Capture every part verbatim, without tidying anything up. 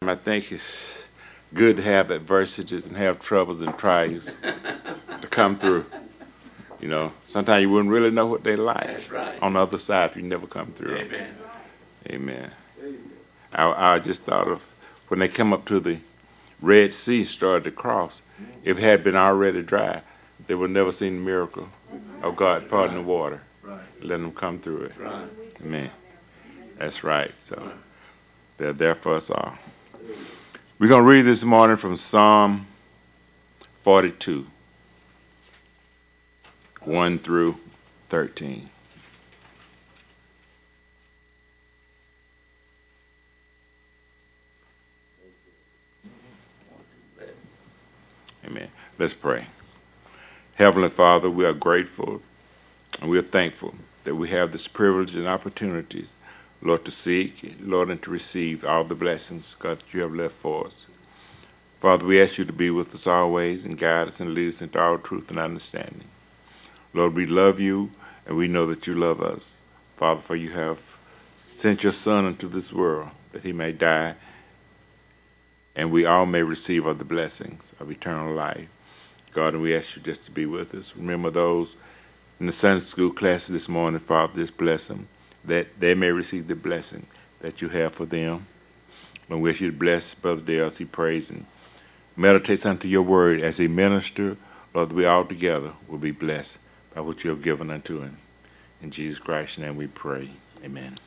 I think it's good to have adversities and have troubles and trials to come through. You know, sometimes you wouldn't really know what they're like. That's right. On the other side if you never come through. Amen. Amen. I, I just thought of when they come up to the Red Sea, started to cross. If it had been already dry, they would never seen the miracle of God parting the water, Right. letting them come through it. Right. Amen. That's right. So they're there for us all. We're going to read this morning from Psalm forty-two, one through thirteen. Amen. Let's pray. Heavenly Father, we are grateful and we are thankful that we have this privilege and opportunities, Lord, to seek, Lord, and to receive all the blessings, God, that you have left for us. Father, we ask you to be with us always and guide us and lead us into all truth and understanding. Lord, we love you and we know that you love us. Father, for you have sent your Son into this world that he may die and we all may receive of the blessings of eternal life. God, and we ask you just to be with us. Remember those in the Sunday school class this morning, Father, just bless them, that they may receive the blessing that you have for them. And we ask you to bless Brother Dale as he prays and meditates unto your word as he minister. Lord, we all together will be blessed by what you have given unto him. In Jesus Christ's name we pray. Amen.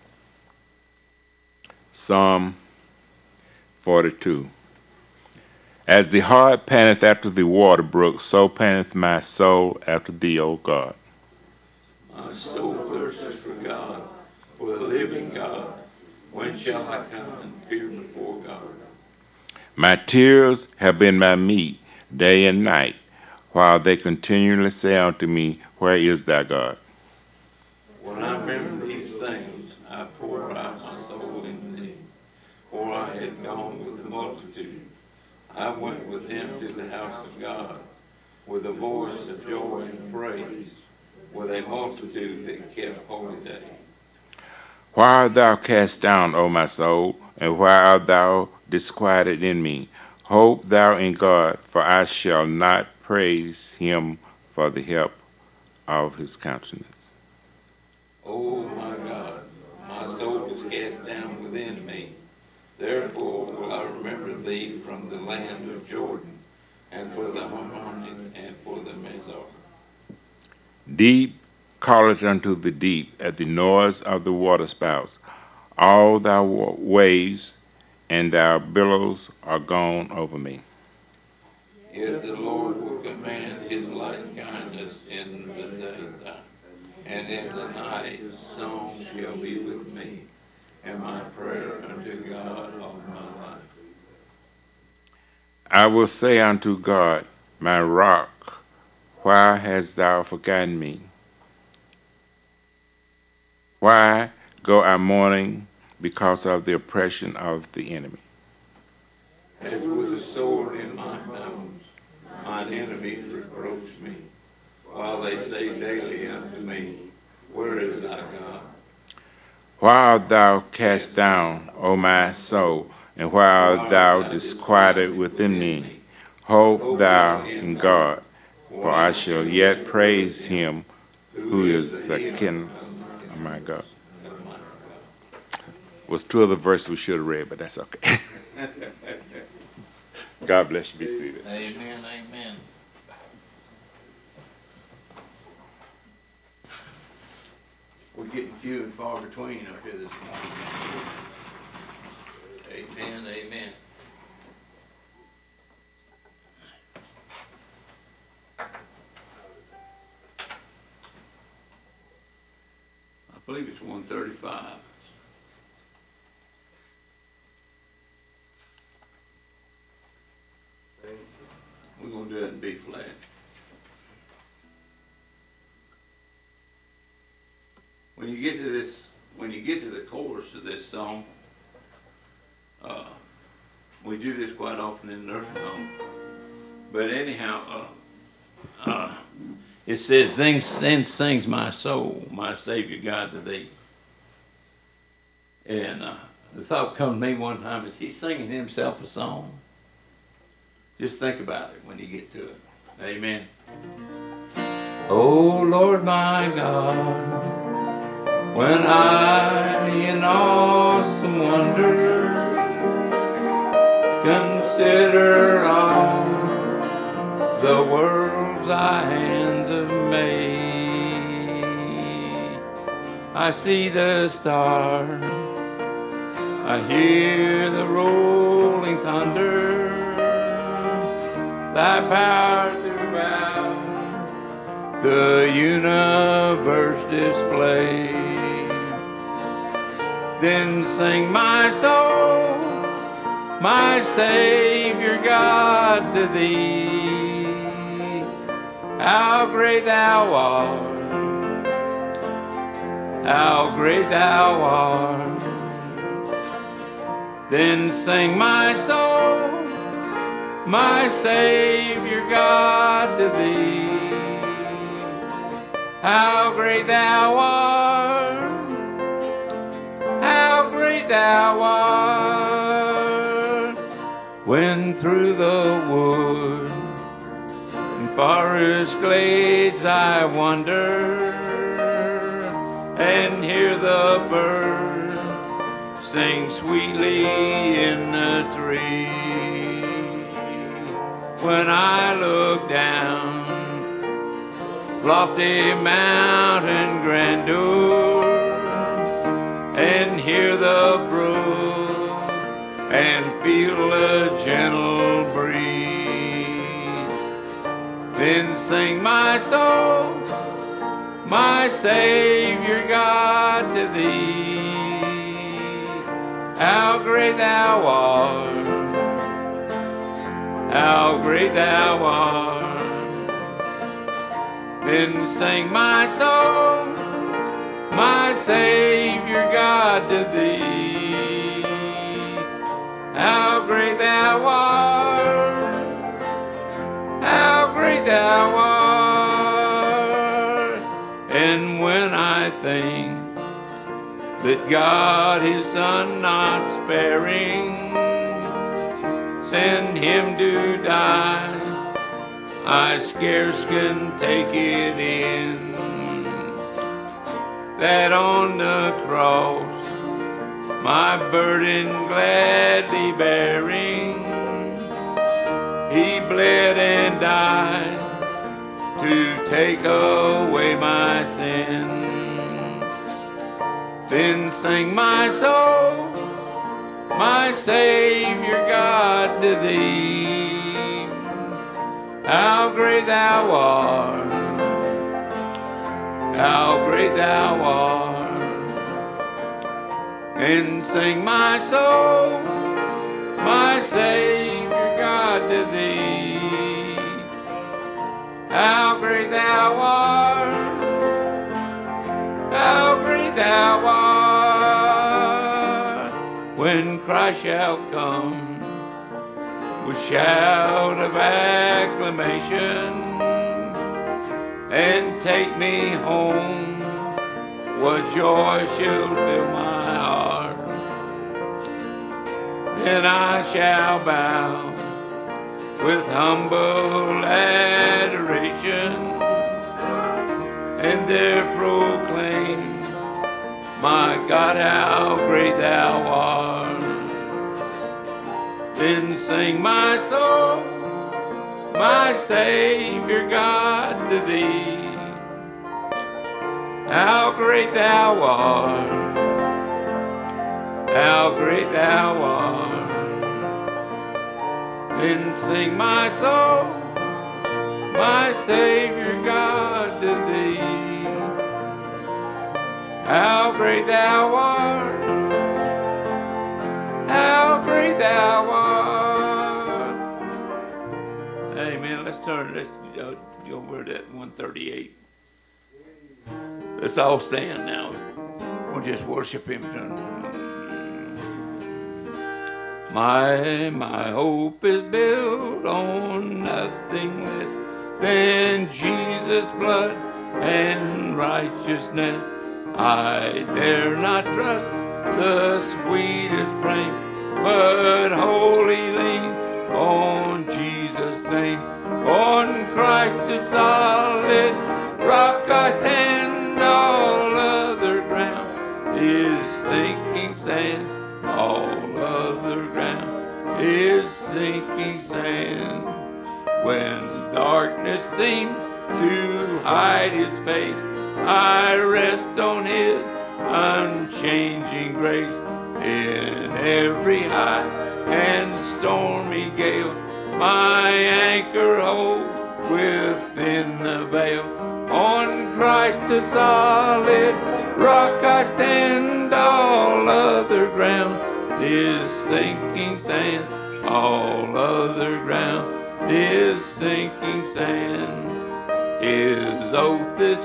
Psalm forty-two. As the hart panteth after the water brook, so panteth my soul after thee, O God. My soul thirsteth for God, for the living God. When shall I come and appear before God? My tears have been my meat day and night, while they continually say unto me, Where is thy God? When I remember these things, I pour out my soul in thee. For I had gone with the multitude. I went with him to the house of God, with a voice of joy and praise, with a multitude that kept holy day. Why art thou cast down, O my soul, and why art thou disquieted in me? Hope thou in God, for I shall not praise him for the help of his countenance. O my God, my soul is cast down within me. Therefore will I remember thee from the land of Jordan, and for the Hermon, and for the Mizar. Deep calleth unto the deep at the noise of the waterspouts. All thy waves and thy billows are gone over me. Yet the Lord will command his light kindness in the daytime, and in the night his song shall be with me, and my prayer unto God all my life. I will say unto God, my rock, why hast thou forgotten me? Why go I mourning because of the oppression of the enemy? As with a sword in my bones, mine enemies reproach me, while they say daily unto me, Where is thy God? Why art thou cast down, O my soul, and why art thou disquieted within me? Hope thou in God, for I shall yet praise him who is the king of my God. Was two of the verses we should have read, but that's okay. God bless you. Be seated. Amen, amen. We're getting few and far between up here this morning. Amen, amen. I believe it's one thirty-five. We're going to do it in B flat. When you get to this, when you get to the chorus of this song, uh, we do this quite often in the nursing home. But anyhow, uh, uh, it says, then, then sings my soul, my Savior God to thee. And uh, the thought come to me one time is he's singing himself a song. Just think about it when you get to it. Amen. Oh Lord my God, when I in awesome wonder consider all the worlds thy hands have made, I see the stars, I hear the rolling thunder, thy power throughout the universe display. Then sing my soul, my Savior God, to thee. How great thou art, how great thou art. Then sing my soul, my Savior God, to thee. How great thou art, how great thou art. When through the wood and forest glades I wander and hear the bird sing sweetly in the tree, when I look down lofty mountain grandeur and hear the brook and feel a gentle breeze, then sing my soul, my Savior God, to thee. How great thou art, how great thou art. Then sing my soul, my Savior God, to thee. How great thou art, how great thou art. And when I think that God his Son not sparing sent him to die, I scarce can take it in, that on the cross, my burden gladly bearing, he bled and died to take away my sin. Then sing my soul, my Savior God, to thee. How great thou art, how great thou art. And sing my soul, my Savior God, to thee. How great thou art, how great thou art. When Christ shall come with shout of acclamation and take me home, what joy shall fill my heart. Then I shall bow with humble adoration and there proclaim, my God, how great thou art. Then sing my soul, my Savior God, to thee. How great thou art, how great thou art. Then sing my soul, my Savior God, to thee. How great thou art, how great thou art. Amen. Let's turn, let's go over to one thirty-eight. Let's all stand now. We'll just worship him. My, my hope is built on nothing less than Jesus' blood and righteousness. I dare not trust the sweetest flame, but wholly lean on Jesus' name. On Christ the solid rock I stand, all other ground is sinking sand. All other ground is sinking sand. When darkness seems to hide his face, I rest on his unchanging grace. In every high and stormy gale, my anchor holds within the veil. On Christ the solid rock I stand, all other ground is sinking sand. All other ground is sinking sand. His oath is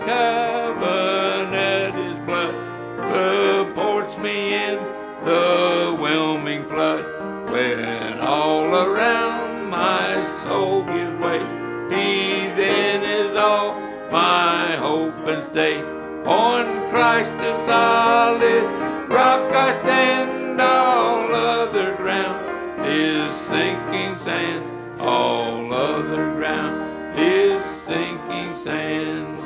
covenant, his blood supports me in the whelming flood. When all around my soul gives way, he then is all my hope and stay. On Christ the solid rock I stand, all other ground is sinking sand. All other ground is sinking sand.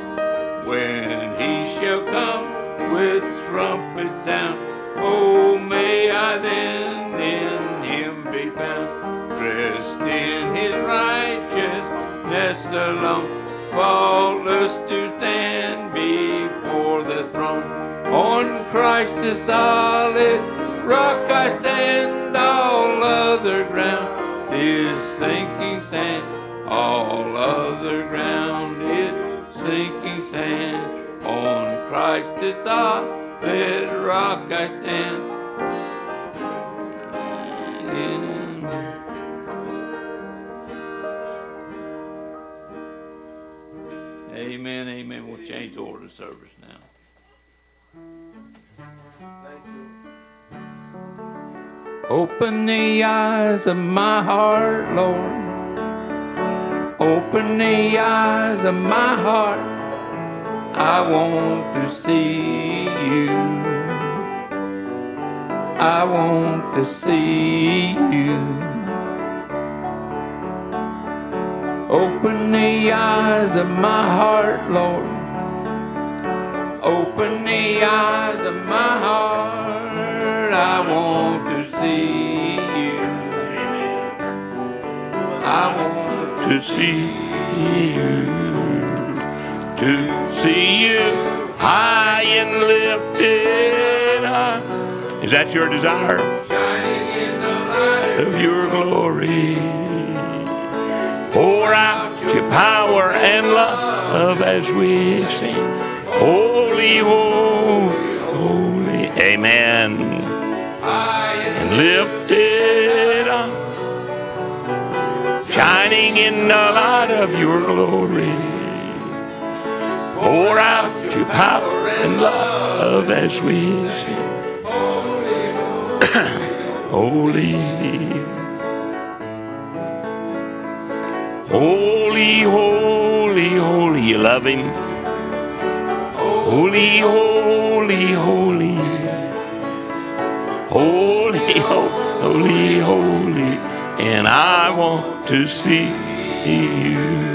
When he shall come with trumpet sound, oh, may I then in him be found, dressed in his righteousness alone, faultless to stand before the throne. On Christ the solid rock I stand, all other ground is sinking sand. All other ground is sinking sand. On Christ the solid rock I stand. Amen, amen. We'll change the order of service now. Open the eyes of my heart, Lord. Open the eyes of my heart. I want to see you. I want to see you. Open the eyes of my heart, Lord. Open the eyes of my heart. I want to see you. I want to see you. To see you high and lifted up. Is that your desire? Shining in the light of your glory. Pour out your power and love as we sing. Holy, holy, holy. Amen. And lifted up, shining in the light of your glory. Pour out your power and love as we sing. Holy, holy, holy, holy. You love him? Holy, holy, holy. Holy, holy, holy. And I want to see you.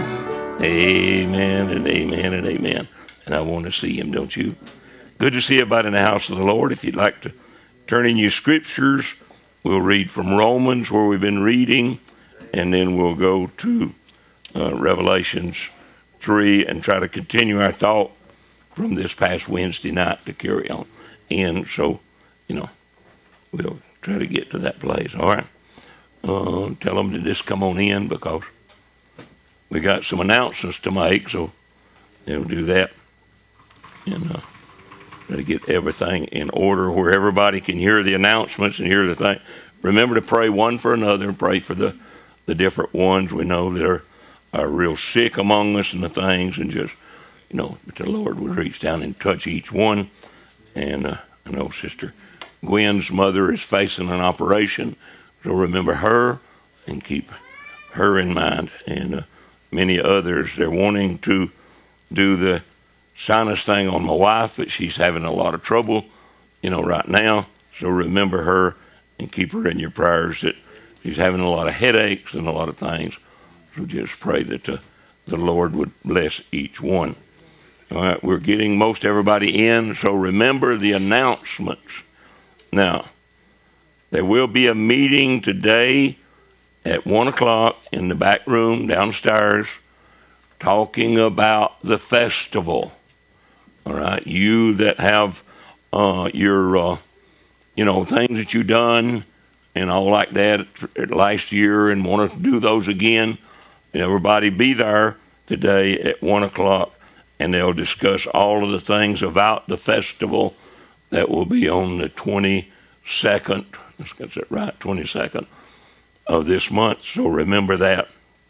Amen and amen and amen. And I want to see him, don't you? Good to see everybody in the house of the Lord. If you'd like to turn in your scriptures, we'll read from Romans, where we've been reading, and then we'll go to uh, Revelations three and try to continue our thought from this past Wednesday night to carry on in. So, you know, we'll try to get to that place. All right. Uh, tell them to just come on in, because we got some announcements to make, so they'll do that. And uh, try to get everything in order where everybody can hear the announcements and hear the thing. Remember to pray one for another and pray for the, the different ones we know that are, are real sick among us and the things, and just, you know, that the Lord would reach down and touch each one. And uh, I know Sister Gwen's mother is facing an operation, so remember her and keep her in mind. And uh, many others, they're wanting to do the sinus thing on my wife, but she's having a lot of trouble you know, right now. So remember her and keep her in your prayers. That she's having a lot of headaches and a lot of things. So just pray that the, the Lord would bless each one. All right, we're getting most everybody in, so remember the announcements. Now, there will be a meeting today at one o'clock in the back room downstairs talking about the festival. All right, you that have uh, your, uh, you know, things that you've done and all like that last year and want to do those again, everybody be there today at one o'clock. And they'll discuss all of the things about the festival that will be on the twenty-second, let's get that right, twenty-second of this month. So remember that.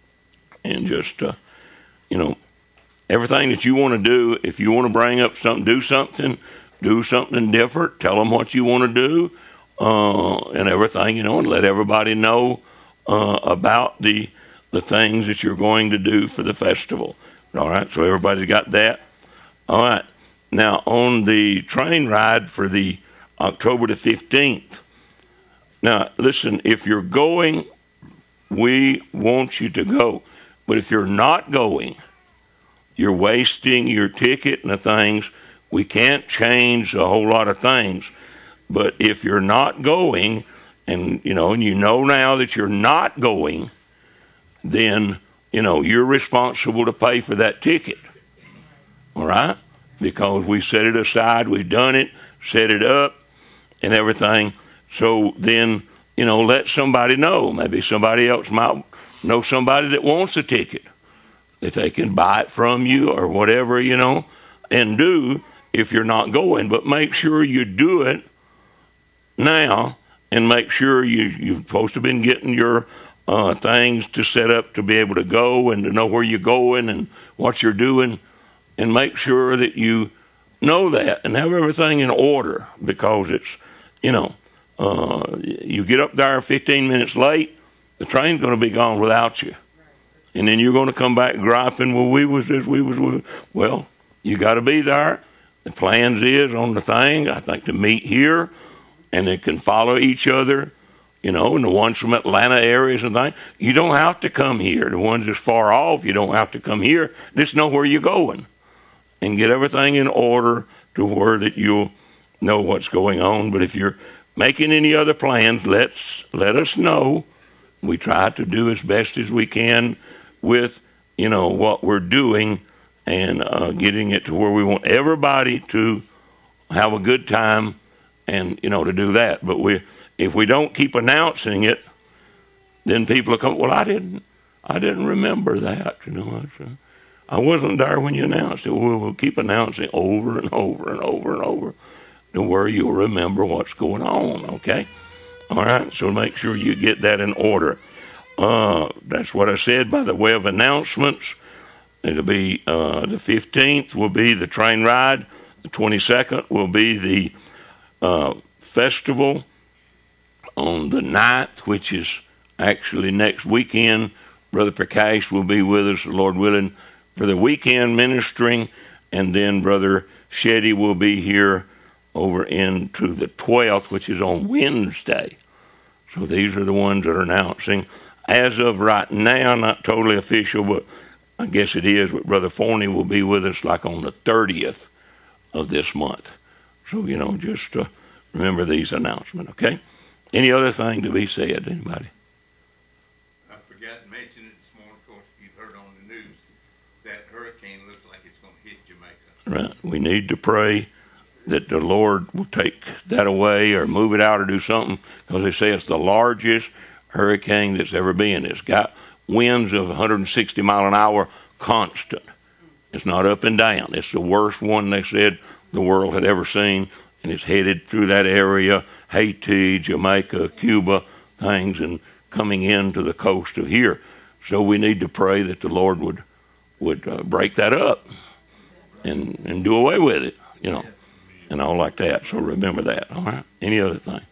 And just, uh, you know, everything that you want to do, if you want to bring up something, do something, do something different, tell them what you want to do, uh, and everything, you know, and let everybody know uh, about the the things that you're going to do for the festival. All right, so everybody's got that. All right, now on the train ride for the October the fifteenth. Now, listen, if you're going, we want you to go. But if you're not going, you're wasting your ticket and the things. We can't change a whole lot of things. But if you're not going, and you know, and you know now that you're not going, then you know, you're responsible to pay for that ticket, all right? Because we set it aside, we've done it, set it up, and everything. So then, you know, let somebody know. Maybe somebody else might know somebody that wants a ticket, that they can buy it from you or whatever, you know, and do if you're not going. But make sure you do it now, and make sure you, you're supposed to have been getting your Uh, things to set up to be able to go and to know where you're going and what you're doing, and make sure that you know that and have everything in order, because it's, you know, uh, you get up there fifteen minutes late, the train's going to be gone without you. And then you're going to come back griping, well, we was this, we was, we. Well, you got to be there. The plans is on the thing, I think, to meet here, and they can follow each other. You know, and the ones from Atlanta areas and things, you don't have to come here. The ones that's far off, you don't have to come here. Just know where you're going and get everything in order to where that you'll know what's going on. But if you're making any other plans, let's let us know. We try to do as best as we can with, you know, what we're doing and uh, getting it to where we want everybody to have a good time and, you know, to do that. But we If we don't keep announcing it, then people will come, well, I didn't I didn't remember that. You know, I wasn't there when you announced it. Well, we'll keep announcing it over and over and over and over to where you'll remember what's going on, okay? All right, so make sure you get that in order. Uh, that's what I said by the way of announcements. It'll be uh, the fifteenth will be the train ride. The twenty-second will be the uh, festival. On the ninth, which is actually next weekend, Brother Prakash will be with us, Lord willing, for the weekend ministering, and then Brother Shetty will be here over into the twelfth, which is on Wednesday. So these are the ones that are announcing. As of right now, not totally official, but I guess it is, but Brother Forney will be with us like on the thirtieth of this month. So, you know, just uh, remember these announcements, okay? Any other thing to be said, anybody? I forgot to mention it this morning. Of course, you've heard on the news that hurricane looks like it's going to hit Jamaica. Right. We need to pray that the Lord will take that away or move it out or do something, because they say it's the largest hurricane that's ever been. It's got winds of one hundred sixty mile an hour constant. It's not up and down. It's the worst one, they said, the world had ever seen, and it's headed through that area. Haiti, Jamaica, Cuba, things, and coming into the coast of here. So we need to pray that the Lord would would uh, break that up and and do away with it, you know, and all like that. So remember that, all right? Any other thing?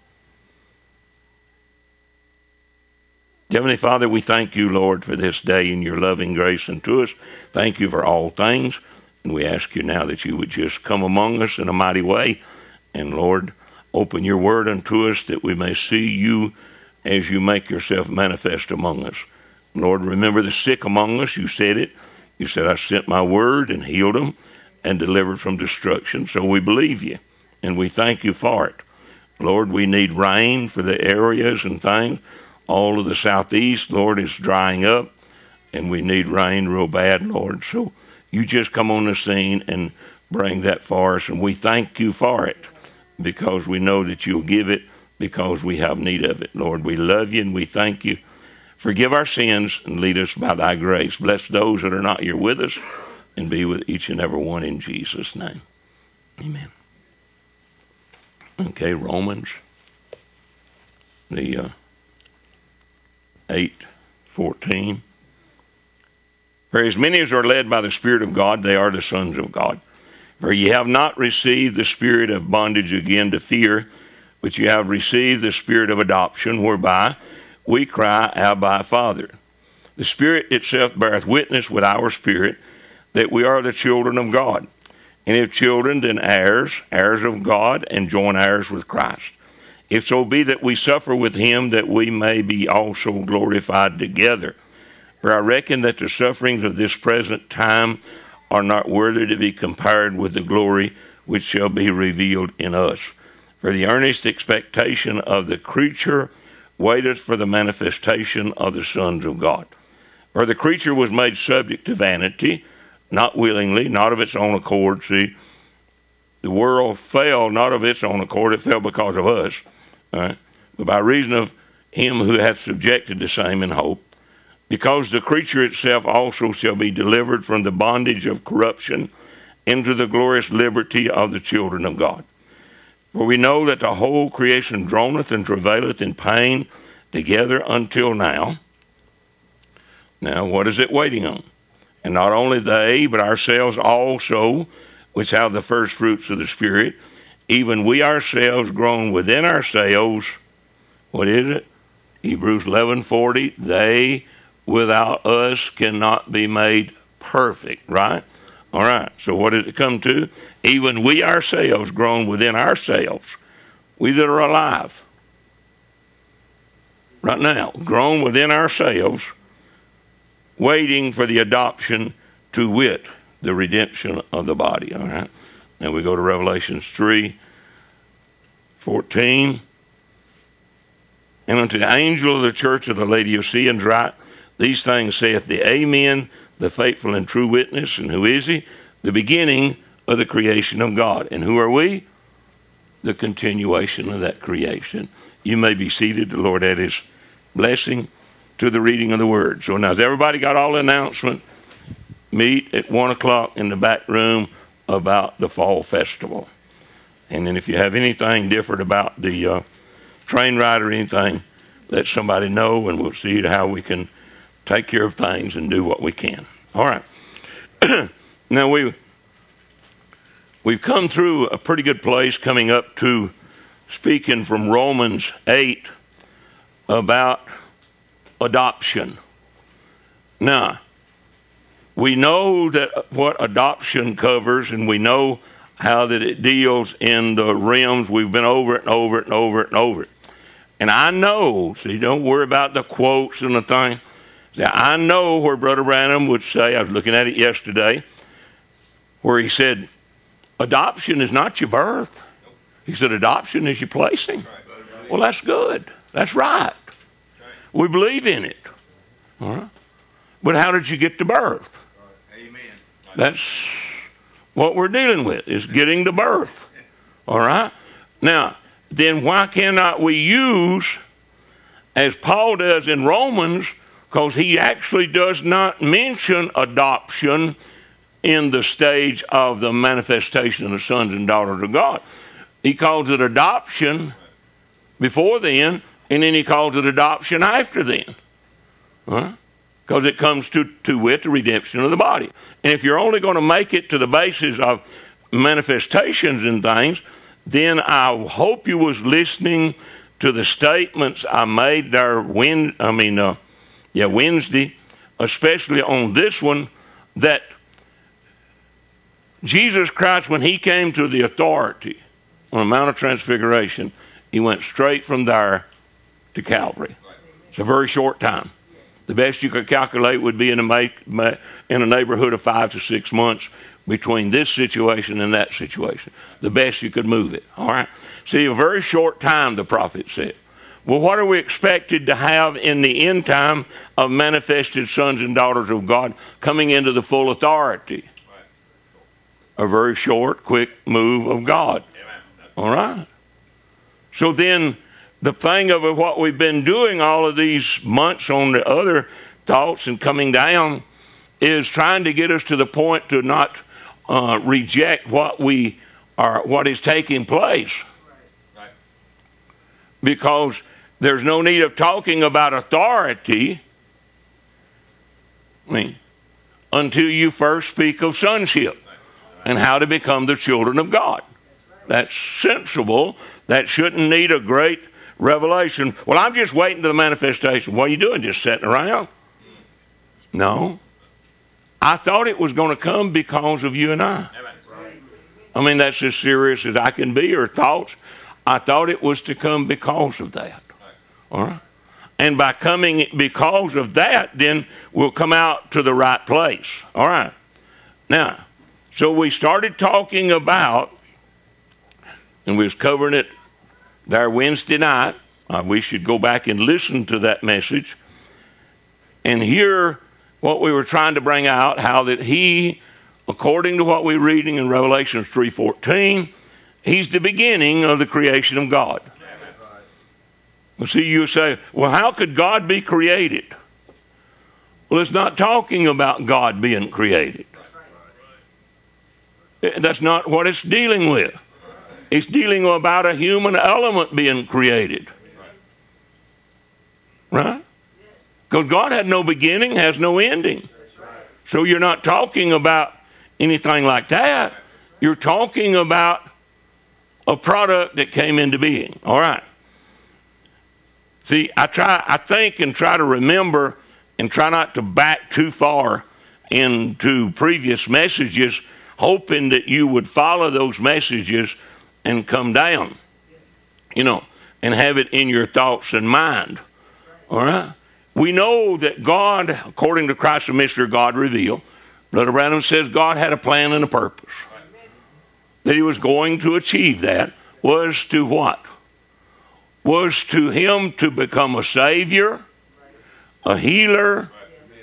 Heavenly Father, we thank you, Lord, for this day and your loving grace unto us. Thank you for all things. And we ask you now that you would just come among us in a mighty way. And Lord, Open your word unto us that we may see you as you make yourself manifest among us. Lord, remember the sick among us. You said it. You said, I sent my word and healed them and delivered from destruction. So we believe you, and we thank you for it. Lord, we need rain for the areas and things. All of the southeast, Lord, is drying up, and we need rain real bad, Lord. So you just come on the scene and bring that for us, and we thank you for it because we know that you'll give it because we have need of it. Lord, we love you and we thank you. Forgive our sins and lead us by thy grace. Bless those that are not here with us and be with each and every one in Jesus' name. Amen. Okay, Romans, the uh, eight fourteen. For as many as are led by the Spirit of God, they are the sons of God. For ye have not received the spirit of bondage again to fear, but ye have received the spirit of adoption, whereby we cry, Abba, Father. The Spirit itself beareth witness with our spirit that we are the children of God. And if children, then heirs, heirs of God, and joint heirs with Christ. If so be that we suffer with him, that we may be also glorified together. For I reckon that the sufferings of this present time are not worthy to be compared with the glory which shall be revealed in us. For the earnest expectation of the creature waiteth for the manifestation of the sons of God. For the creature was made subject to vanity, not willingly, not of its own accord. See, the world fell not of its own accord, it fell because of us. All right? But by reason of him who hath subjected the same in hope, because the creature itself also shall be delivered from the bondage of corruption into the glorious liberty of the children of God. For we know that the whole creation groaneth and travaileth in pain together until now. Now, what is it waiting on? And not only they, but ourselves also, which have the first fruits of the Spirit, even we ourselves groan within ourselves. What is it? Hebrews eleven forty. They without us cannot be made perfect, right? All right, so what does it come to? Even we ourselves groan within ourselves, we that are alive right now, groan within ourselves, waiting for the adoption, to wit, the redemption of the body. All right, now we go to Revelation three fourteen. And unto the angel of the church of the Laodiceans write, these things saith the Amen, the faithful and true witness. And who is he? The beginning of the creation of God. And who are we? The continuation of that creation. You may be seated. The Lord add his blessing to the reading of the word. So now, has everybody got all the announcement? Meet at one o'clock in the back room about the fall festival. And then if you have anything different about the uh, train ride or anything, let somebody know, and we'll see how we can take care of things and do what we can. All right. Now, we, we've come through a pretty good place coming up to speaking from Romans eight about adoption. Now, we know that what adoption covers, and we know how that it deals in the realms. We've been over it and over it and over it and over it. And I know, see, don't worry about the quotes and the thing. Now, I know where Brother Branham would say, I was looking at it yesterday, where he said, adoption is not your birth. He said, adoption is your placing. Well, that's good. That's right. We believe in it. All right. But how did you get to birth? Amen. That's what we're dealing with, is getting to birth. All right? Now, then why cannot we use, as Paul does in Romans, because he actually does not mention adoption in the stage of the manifestation of the sons and daughters of God. He calls it adoption before then, and then he calls it adoption after then. Huh? Because it comes to, to wit, the redemption of the body. And if you're only going to make it to the basis of manifestations and things, then I hope you was listening to the statements I made there when, I mean, uh, yeah, Wednesday, especially on this one, that Jesus Christ, when he came to the authority, on the Mount of Transfiguration, he went straight from there to Calvary. It's a very short time. The best you could calculate would be in a, make, in a neighborhood of five to six months between this situation and that situation. The best you could move it. All right? See, a very short time, the prophet said. Well, what are we expected to have in the end time of manifested sons and daughters of God coming into the full authority? A very short, quick move of God. All right? So then, the thing of what we've been doing all of these months on the other thoughts and coming down is trying to get us to the point to not uh, reject what we are, what is taking place. Right. Because there's no need of talking about authority, I mean, until you first speak of sonship and how to become the children of God. That's sensible. That shouldn't need a great revelation. Well, I'm just waiting to the manifestation. What are you doing? Just sitting around? No. I thought it was going to come because of you and I. I mean, that's as serious as I can be, or thoughts. I thought it was to come because of that. All right? And by coming because of that, then we'll come out to the right place. All right. Now, so we started talking about, and we was covering it there Wednesday night. Uh, we should go back and listen to that message and hear what we were trying to bring out, how that he, according to what we're reading in Revelation three fourteen, he's the beginning of the creation of God. Well, see, you say, well, how could God be created? Well, it's not talking about God being created. That's not what it's dealing with. It's dealing about a human element being created. Right? Because God had no beginning, has no ending. So you're not talking about anything like that. You're talking about a product that came into being. All right. See, I try, I think and try to remember and try not to back too far into previous messages, hoping that you would follow those messages and come down, you know, and have it in your thoughts and mind. All right? We know that God, according to Christ the mystery of God revealed, Brother Branham says God had a plan and a purpose. That he was going to achieve that was to what? Was to him to become a savior, a healer,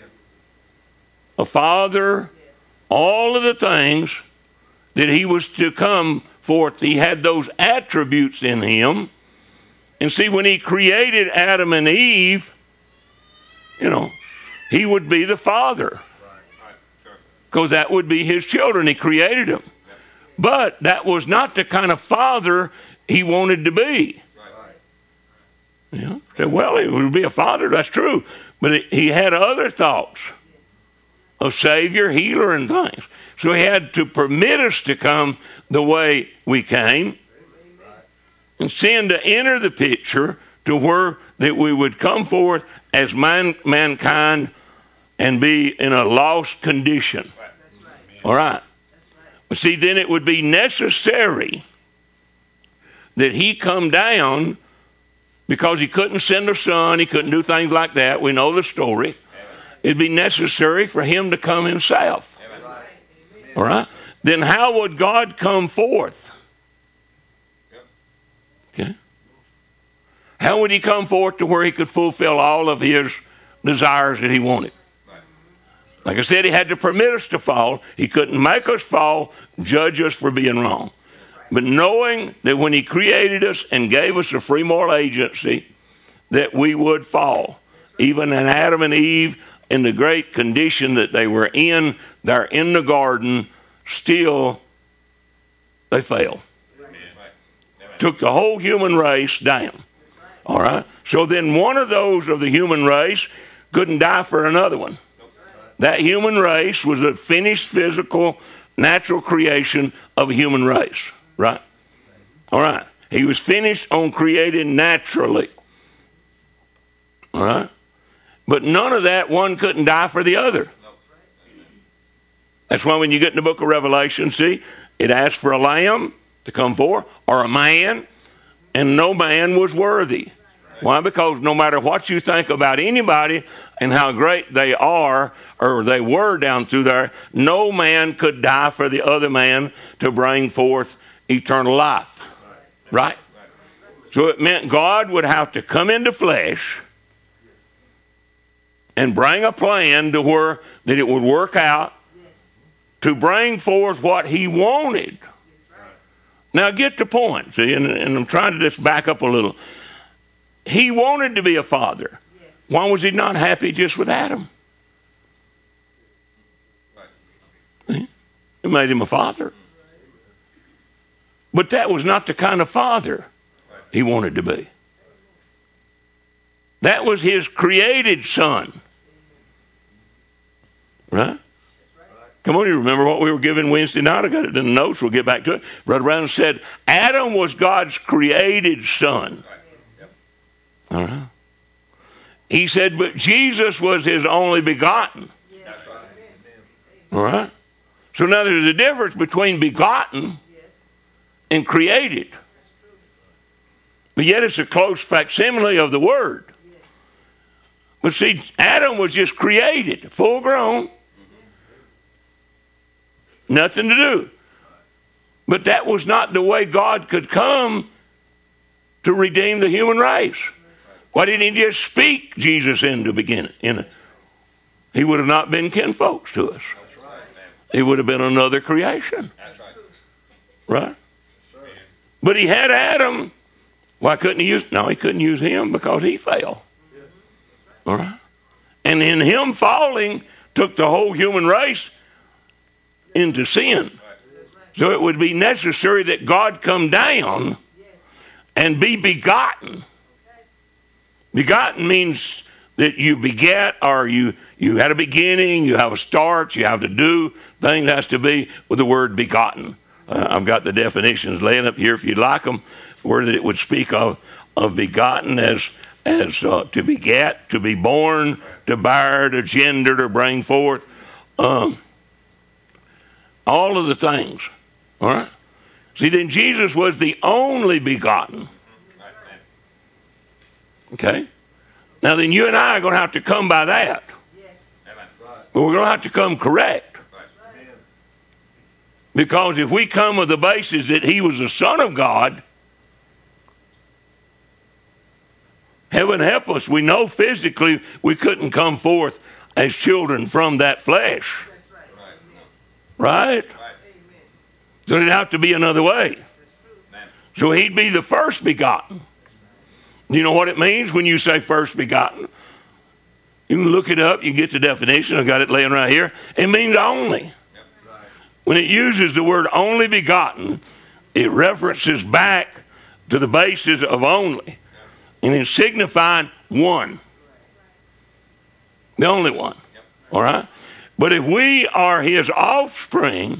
a father, all of the things that he was to come forth. He had those attributes in him. And see, when he created Adam and Eve, you know, he would be the father. Because that would be his children. He created them. But that was not the kind of father he wanted to be. You know, say, well, he would be a father. That's true. But it, he had other thoughts of Savior, healer, and things. So he had to permit us to come the way we came, and sin to enter the picture to where that we would come forth as man, mankind and be in a lost condition. All right. But see, then it would be necessary that he come down, because he couldn't send a son, he couldn't do things like that. We know the story. It'd be necessary for him to come himself. All right? Then how would God come forth? Okay. How would he come forth to where he could fulfill all of his desires that he wanted? Like I said, he had to permit us to fall. He couldn't make us fall, judge us for being wrong. But knowing that when he created us and gave us a free moral agency, that we would fall. Even in Adam and Eve, in the great condition that they were in, they're in the garden, still they failed. Took the whole human race down. All right? So then one of those of the human race couldn't die for another one. That human race was a finished physical, natural creation of a human race. Right? All right. He was finished on created naturally. All right? But none of that, one couldn't die for the other. That's why when you get in the book of Revelation, see, it asks for a lamb to come forth, or a man, and no man was worthy. Why? Because no matter what you think about anybody and how great they are or they were down through there, no man could die for the other man to bring forth eternal life. Right? So it meant God would have to come into flesh and bring a plan to where that it would work out to bring forth what he wanted. Now get the point, see, and, and I'm trying to just back up a little. He wanted to be a father. Why was he not happy just with Adam? It made him a father. But that was not the kind of father he wanted to be. That was his created son. Right? Come on, you remember what we were given Wednesday night? I got it in the notes. We'll get back to it. Brother Brown said, Adam was God's created son. All right. He said, but Jesus was his only begotten. All right. So now there's a difference between begotten and created. But yet it's a close facsimile of the word. But see, Adam was just created, full grown. Nothing to do. But that was not the way God could come to redeem the human race. Why didn't he just speak Jesus into beginning? In it? He would have not been kinfolks to us. He would have been another creation. Right? But he had Adam. Why couldn't he use? No, he couldn't use him because he fell. All right? And in him falling, took the whole human race into sin. So it would be necessary that God come down and be begotten. Begotten means that you beget, or you, you had a beginning, you have a start, you have to do. Things has to be with the word begotten. Uh, I've got the definitions laying up here if you'd like them, where that it would speak of, of begotten as, as uh, to beget, to be born, to bear, to gender, to bring forth. Um, all of the things. All right? See, then Jesus was the only begotten. Okay? Now then you and I are going to have to come by that. Yes. But we're going to have to come correct. Right. Because if we come with the basis that he was the Son of God, heaven help us, we know physically we couldn't come forth as children from that flesh. Right? Right? So it'd have to be another way. So he'd be the first begotten. You know what it means when you say first begotten? You can look it up. You get the definition. I've got it laying right here. It means only. When it uses the word only begotten, it references back to the basis of only. And it's signifying one. The only one. All right? But if we are his offspring,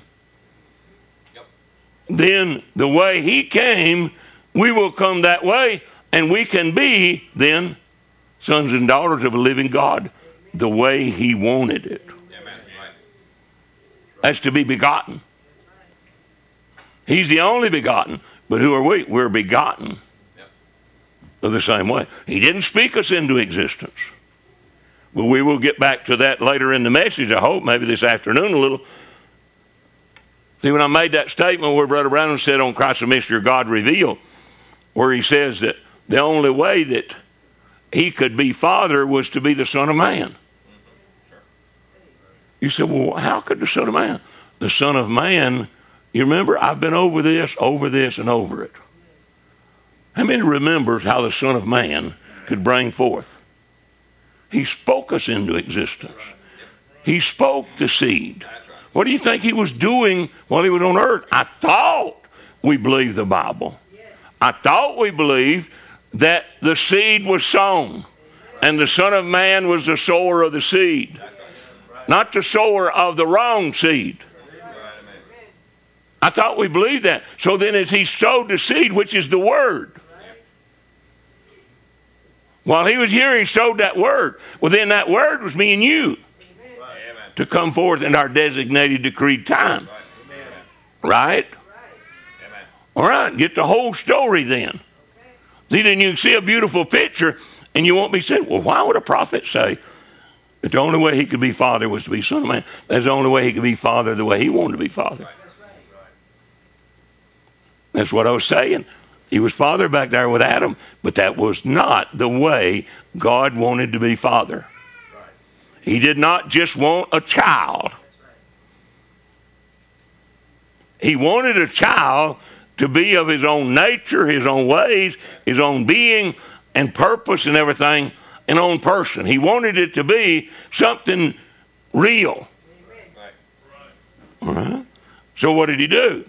then the way he came, we will come that way. And we can be, then, sons and daughters of a living God the way he wanted it. That's to be begotten. He's the only begotten. But who are we? We're begotten of the same way. He didn't speak us into existence. But we will get back to that later in the message, I hope, maybe this afternoon a little. See, when I made that statement where Brother Brown said on Christ the Mystery of God Revealed, where he says that the only way that he could be Father was to be the Son of Man. You said, well, how could the Son of Man? The Son of Man, you remember, I've been over this, over this, and over it. How many remembers how the Son of Man could bring forth? He spoke us into existence. He spoke the seed. What do you think he was doing while he was on earth? I thought we believed the Bible. I thought we believed that the seed was sown and the Son of Man was the sower of the seed, not the sower of the wrong seed. I thought we believed that. So then as he sowed the seed, which is the word, while he was here, he sowed that word. Well, then that word was me and you to come forth in our designated decreed time. Right? All right, get the whole story then. See, then you can see a beautiful picture, and you won't be saying, well, why would a prophet say that the only way he could be father was to be son of man? That's the only way he could be father the way he wanted to be father. That's what I was saying. He was father back there with Adam, but that was not the way God wanted to be father. He did not just want a child. He wanted a child to be of his own nature, his own ways, his own being and purpose and everything, an own person. He wanted it to be something real. All right? So what did he do?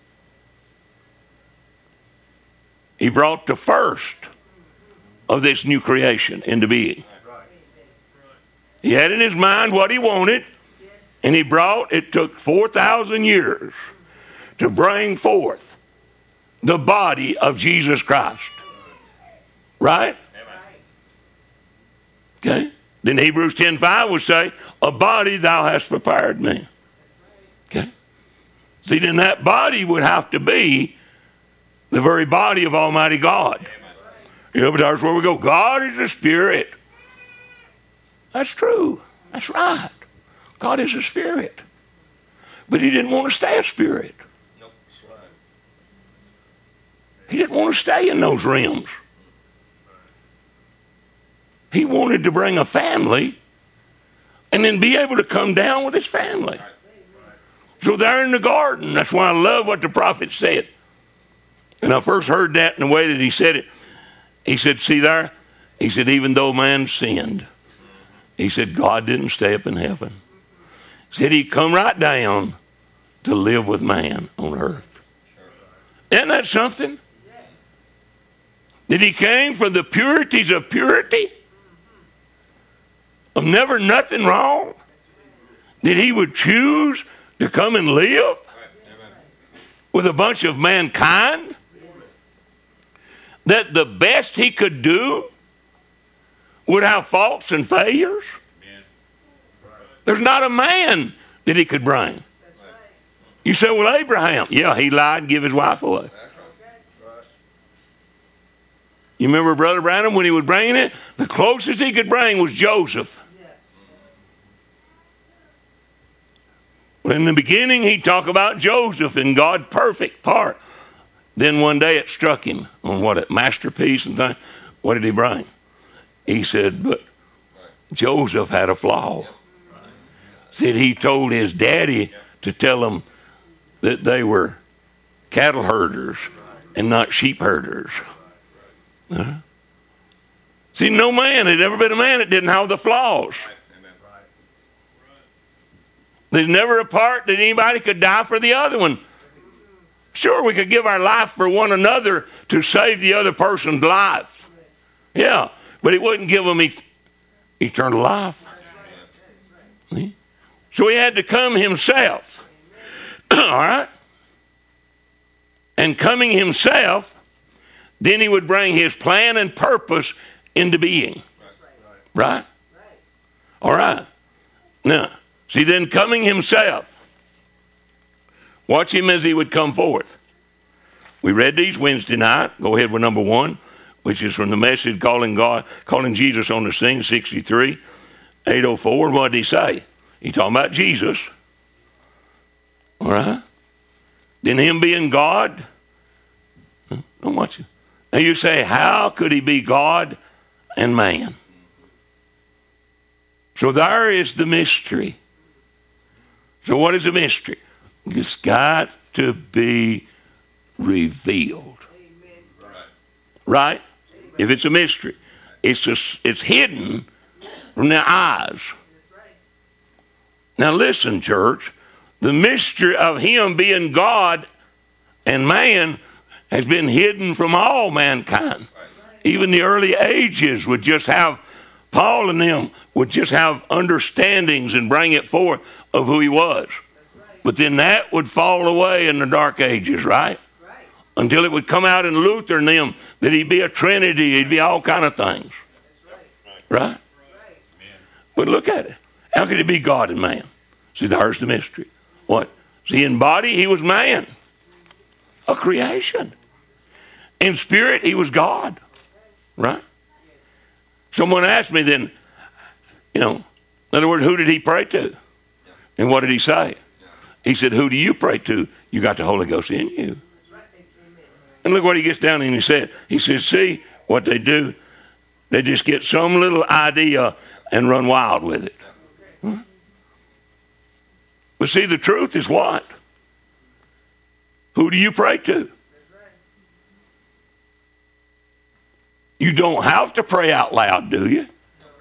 He brought the first of this new creation into being. He had in his mind what he wanted, and he brought, it took four thousand years to bring forth the body of Jesus Christ. Right? Okay? Then Hebrews ten five would say, a body thou hast prepared me. Okay? See, then that body would have to be the very body of Almighty God. You know, but that's where we go. God is a spirit. That's true. That's right. God is a spirit. But he didn't want to stay a spirit. He didn't want to stay in those realms. He wanted to bring a family and then be able to come down with his family. So there in the garden, that's why I love what the prophet said. And I first heard that in the way that he said it. He said, see there? He said, even though man sinned, he said, God didn't stay up in heaven. He said he'd come right down to live with man on earth. Isn't that something? That he came for the purities of purity, of never nothing wrong, that he would choose to come and live with a bunch of mankind, that the best he could do would have faults and failures. There's not a man that he could bring. You say, well, Abraham, yeah, he lied and gave his wife away. You remember Brother Branham when he was bringing it? The closest he could bring was Joseph. Well, in the beginning, he'd talk about Joseph and God's perfect part. Then one day it struck him on what a masterpiece and thing. What did he bring? He said, but Joseph had a flaw. Said he told his daddy to tell him that they were cattle herders and not sheep herders. Uh-huh. See, no man had ever been a man that didn't have the flaws. There's never a part that anybody could die for the other one. Sure, we could give our life for one another to save the other person's life. Yeah, but he wouldn't give them et- eternal life. See? So he had to come himself. All right? And coming himself, then he would bring his plan and purpose into being. Right? All right. Now, see, then coming himself. Watch him as he would come forth. We read these Wednesday night. Go ahead with number one, which is from the message calling God, calling Jesus on the scene, sixty-three, eight oh four. What did he say? He talking about Jesus. All right. Then him being God. Don't watch it. Now you say, how could he be God and man? So there is the mystery. So what is the mystery? It's got to be revealed. Amen. Right? Amen. If it's a mystery, it's just, it's hidden from their eyes. Now listen, church. The mystery of him being God and man has been hidden from all mankind. Even the early ages would just have, Paul and them would just have understandings and bring it forth of who he was. But then that would fall away in the dark ages, right? Until it would come out in Luther and them that he'd be a Trinity, he'd be all kind of things. Right? But look at it. How could he be God and man? See, there's the mystery. What? See, in body, he was man. a creation. In spirit, he was God. Right? Someone asked me then, you know, in other words, who did he pray to? And what did he say? He said, who do you pray to? You got the Holy Ghost in you. And look what he gets down and he said. He says, see what they do? They just get some little idea and run wild with it. Huh? But see, the truth is what? Who do you pray to? You don't have to pray out loud, do you?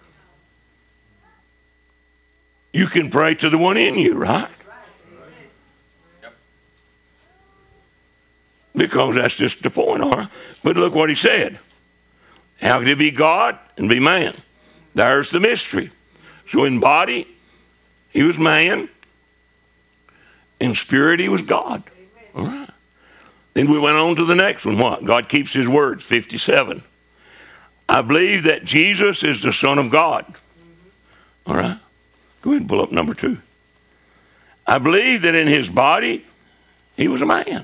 You can pray to the one in you, right? Because that's just the point, all right? But look what he said. How could he be God and be man? There's the mystery. So in body, he was man. In spirit, he was God. All right. Then we went on to the next one. What? God keeps his words, fifty-seven. I believe that Jesus is the Son of God. All right. Go ahead and pull up number two. I believe that in his body, he was a man.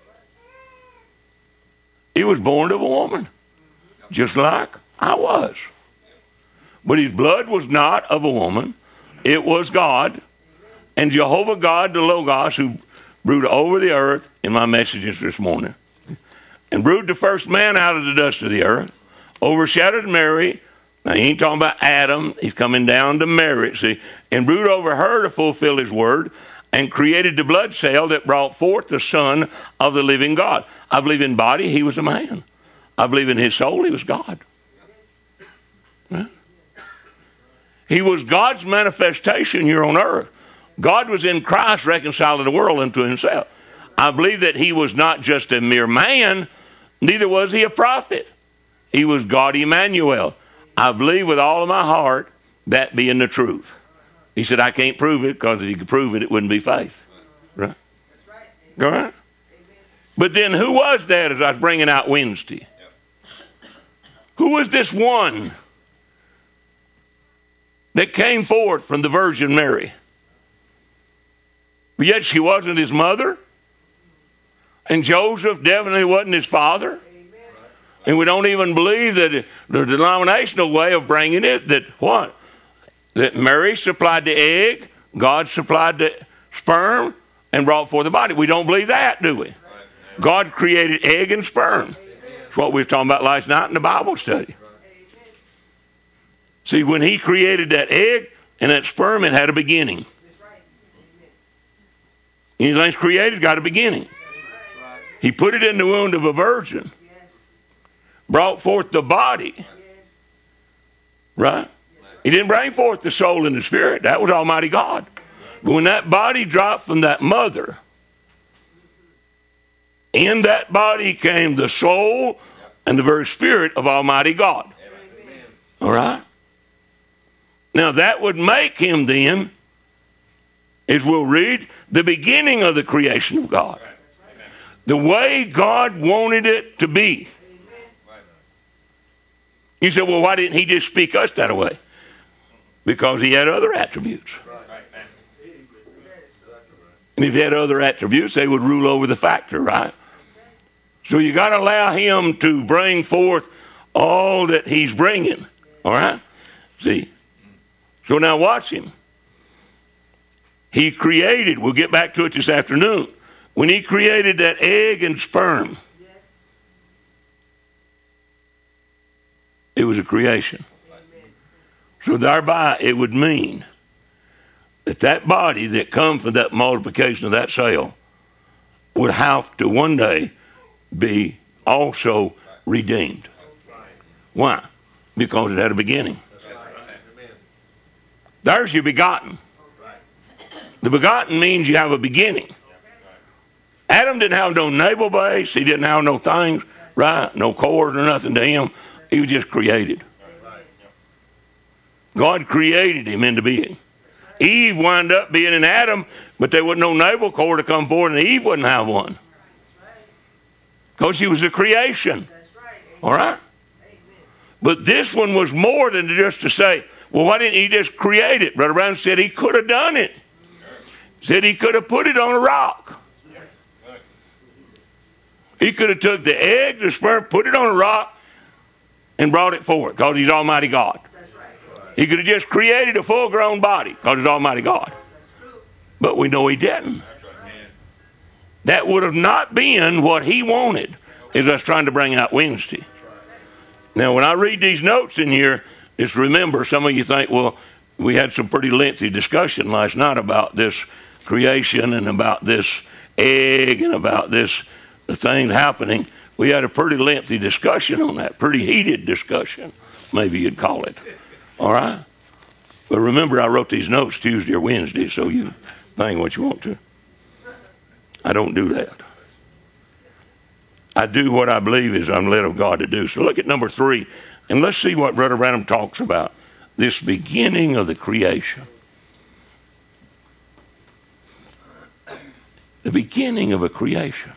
He was born of a woman, just like I was. But his blood was not of a woman. It was God. And Jehovah God, the Logos, who brewed over the earth in my messages this morning, and brewed the first man out of the dust of the earth, overshadowed Mary. Now, he ain't talking about Adam. He's coming down to Mary, see, and brewed over her to fulfill his word, and created the blood cell that brought forth the Son of the living God. I believe in body, he was a man. I believe in his soul, he was God. Huh? He was God's manifestation here on earth. God was in Christ reconciling the world unto himself. I believe that he was not just a mere man, neither was he a prophet. He was God Emmanuel. I believe with all of my heart that being the truth. He said, I can't prove it, because if you could prove it, it wouldn't be faith. Right? All right? But then who was that, as I was bringing out Wednesday? Who was this one that came forth from the Virgin Mary? But yet she wasn't his mother. And Joseph definitely wasn't his father. And we don't even believe that the denominational way of bringing it, that what? That Mary supplied the egg, God supplied the sperm, and brought forth the body. We don't believe that, do we? God created egg and sperm. That's what we were talking about last night in the Bible study. See, when he created that egg and that sperm, it had a beginning. Anything's created got a beginning. He put it in the womb of a virgin. Brought forth the body. Right? He didn't bring forth the soul and the spirit. That was Almighty God. But when that body dropped from that mother, in that body came the soul and the very spirit of Almighty God. All right? Now that would make him then, as we'll read, the beginning of the creation of God. The way God wanted it to be. You say, well, why didn't he just speak us that way? Because he had other attributes. And if he had other attributes, they would rule over the factor, right? So you got to allow him to bring forth all that he's bringing. All right? See? So now watch him. He created, we'll get back to it this afternoon, when he created that egg and sperm, it was a creation. So thereby it would mean that that body that comes from that multiplication of that cell would have to one day be also redeemed. Why? Because it had a beginning. There's your begotten. The begotten means you have a beginning. Adam didn't have no navel base. He didn't have no things, right? No cord or nothing to him. He was just created. God created him into being. Eve wound up being in Adam, but there wasn't no navel cord to come forward, and Eve wouldn't have one. Because she was a creation. All right? But this one was more than just to say, well, why didn't he just create it? Brother Brown said he could have done it. Said he could have put it on a rock. He could have took the egg, the sperm, put it on a rock, and brought it forth because he's Almighty God. He could have just created a full-grown body because he's Almighty God. But we know he didn't. That would have not been what he wanted, is us trying to bring out Wednesday. Now, when I read these notes in here, just remember, some of you think, well, we had some pretty lengthy discussion last night about this creation and about this egg and about this thing happening. We had a pretty lengthy discussion on that, pretty heated discussion, maybe you'd call it. All right? But remember, I wrote these notes Tuesday or Wednesday, so you think what you want to. I don't do that. I do what I believe is I'm led of God to do. So look at number three, and let's see what Brother Branham talks about. This beginning of the creation. The beginning of a creation.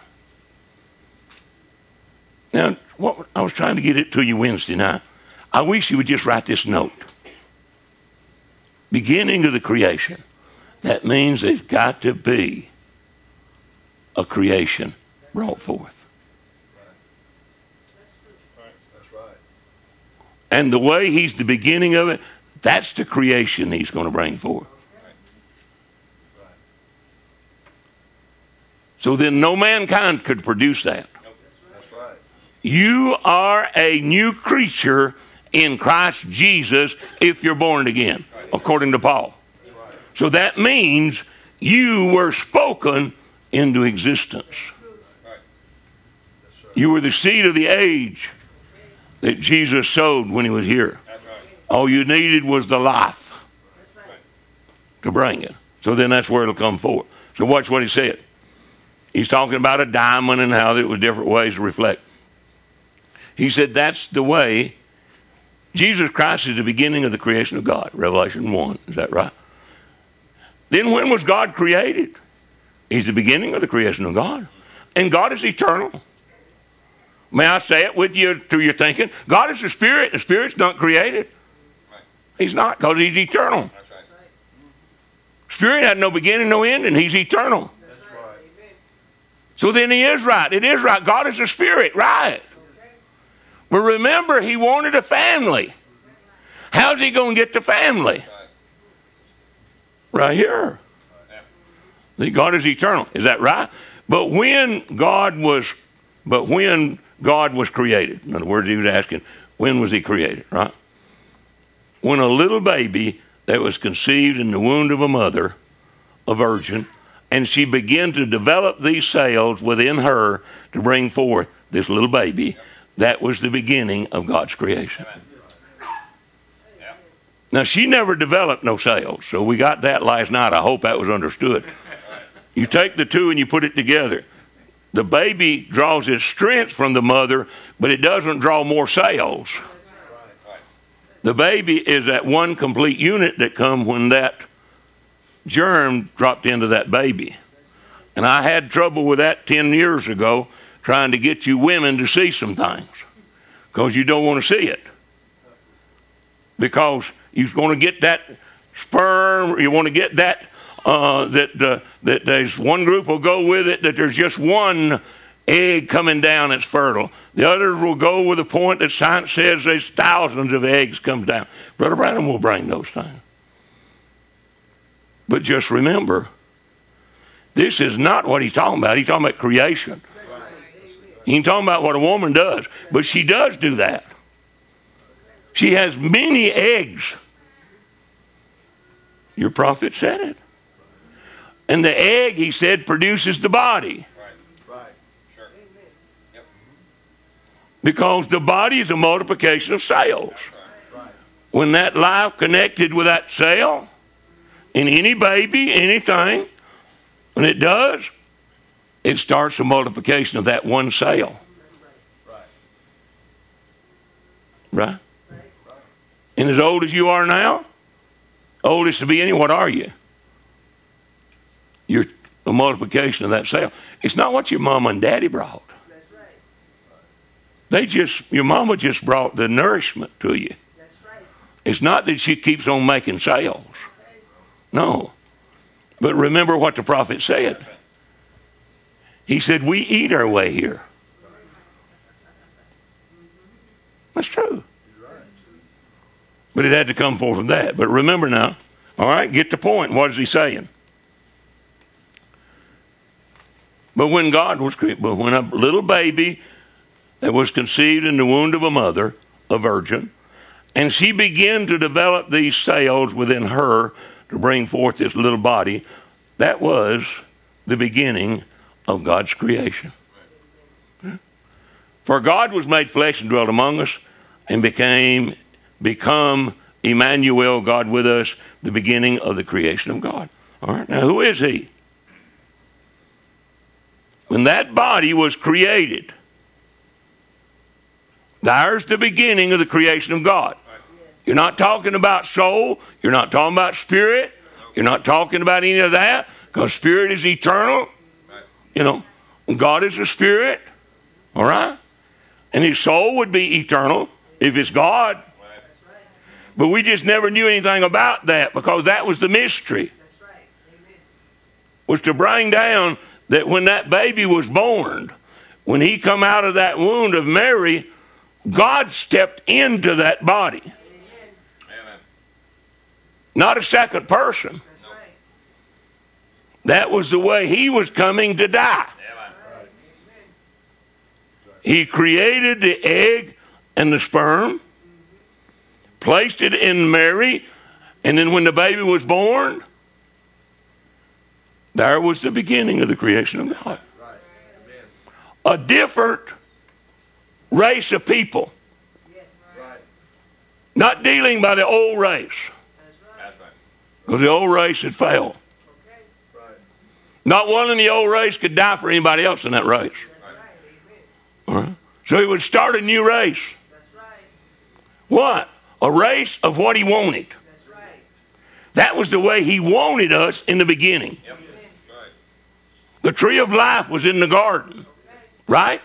Now, what I was trying to get it to you Wednesday night. I wish you would just write this note. Beginning of the creation. That means there's got to be a creation brought forth. That's right. And the way he's the beginning of it, that's the creation he's going to bring forth. So then no mankind could produce that. That's right. You are a new creature in Christ Jesus if you're born again, according to Paul. So that means you were spoken into existence. You were the seed of the age that Jesus sowed when he was here. All you needed was the life to bring it. So then that's where it'll come forth. So watch what he said. He's talking about a diamond and how there were different ways to reflect. He said that's the way. Jesus Christ is the beginning of the creation of God. Revelation one. Is that right? Then when was God created? He's the beginning of the creation of God. And God is eternal. May I say it with you through your thinking? God is the Spirit. The Spirit's not created. He's not, because he's eternal. Spirit had no beginning, no end, and he's eternal. So then he is right. It is right. God is a spirit, right? But remember, he wanted a family. How's he going to get the family? Right here. God is eternal. Is that right? But when God was, but when God was created, in other words, he was asking, when was he created, right? When a little baby that was conceived in the womb of a mother, a virgin, and she began to develop these cells within her to bring forth this little baby. That was the beginning of God's creation. Now, she never developed no cells, so we got that last night. I hope that was understood. You take the two and you put it together. The baby draws its strength from the mother, but it doesn't draw more cells. The baby is that one complete unit that come when that germ dropped into that baby. And I had trouble with that ten years ago, trying to get you women to see some things, because you don't want to see it. Because you're going to get that sperm, you want to get that, uh, that, uh, that there's one group will go with it, that there's just one egg coming down that's fertile. The others will go with the point that science says there's thousands of eggs come down. Brother Branham will bring those things. But just remember, this is not what he's talking about. He's talking about creation. He ain't talking about what a woman does, but she does do that. She has many eggs. Your prophet said it. And the egg, he said, produces the body. Right. Right. Sure. Yep. Because the body is a multiplication of cells. Right. When that life connected with that cell, in any baby, anything, when it does, it starts a multiplication of that one cell. Right. Right? And as old as you are now, oldest to be any, what are you? You're a multiplication of that cell. It's not what your mama and daddy brought. They just, your mama just brought the nourishment to you. It's not that she keeps on making cells. No. But remember what the prophet said. He said, we eat our way here. That's true. But it had to come forth from that. But remember now, all right, get the point. What is he saying? But when God was created, but when a little baby that was conceived in the womb of a mother, a virgin, and she began to develop these cells within her to bring forth this little body, that was the beginning of God's creation. For God was made flesh and dwelt among us and became become Emmanuel, God with us, the beginning of the creation of God. All right, now who is he? When that body was created, there's the beginning of the creation of God. You're not talking about soul. You're not talking about spirit. You're not talking about any of that, because spirit is eternal. You know, God is a spirit. All right? And his soul would be eternal if it's God. But we just never knew anything about that, because that was the mystery. Was to bring down that when that baby was born, when he come out of that womb of Mary, God stepped into that body. Amen. Not a second person. Right. That was the way he was coming to die. Amen. He created the egg and the sperm, placed it in Mary, and then when the baby was born, there was the beginning of the creation of God. Right. A different race of people. Yes. Right. Not dealing by the old race. Because the old race had failed. Okay. Right. Not one in the old race could die for anybody else in that race. Right. All right. So he would start a new race. That's right. What? A race of what he wanted. That's right. That was the way he wanted us in the beginning. Yep. Right. The tree of life was in the garden. Okay. Right?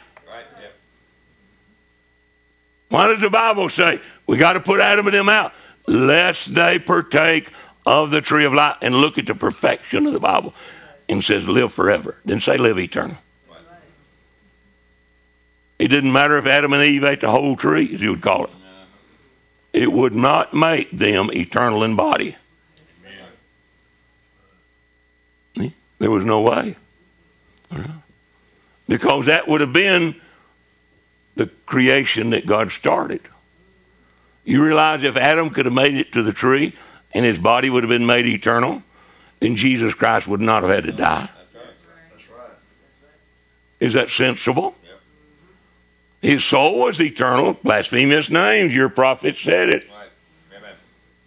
Why does the Bible say we got to put Adam and them out? Lest they partake of the tree of life. And look at the perfection of the Bible. And says live forever. Didn't say live eternal. It didn't matter if Adam and Eve ate the whole tree, as you would call it. It would not make them eternal in body. There was no way. Because that would have been the creation that God started. You realize if Adam could have made it to the tree and his body would have been made eternal, then Jesus Christ would not have had to die. That's right. Is that sensible? Yep. His soul was eternal. Blasphemous names. Your prophet said it. Right. Amen.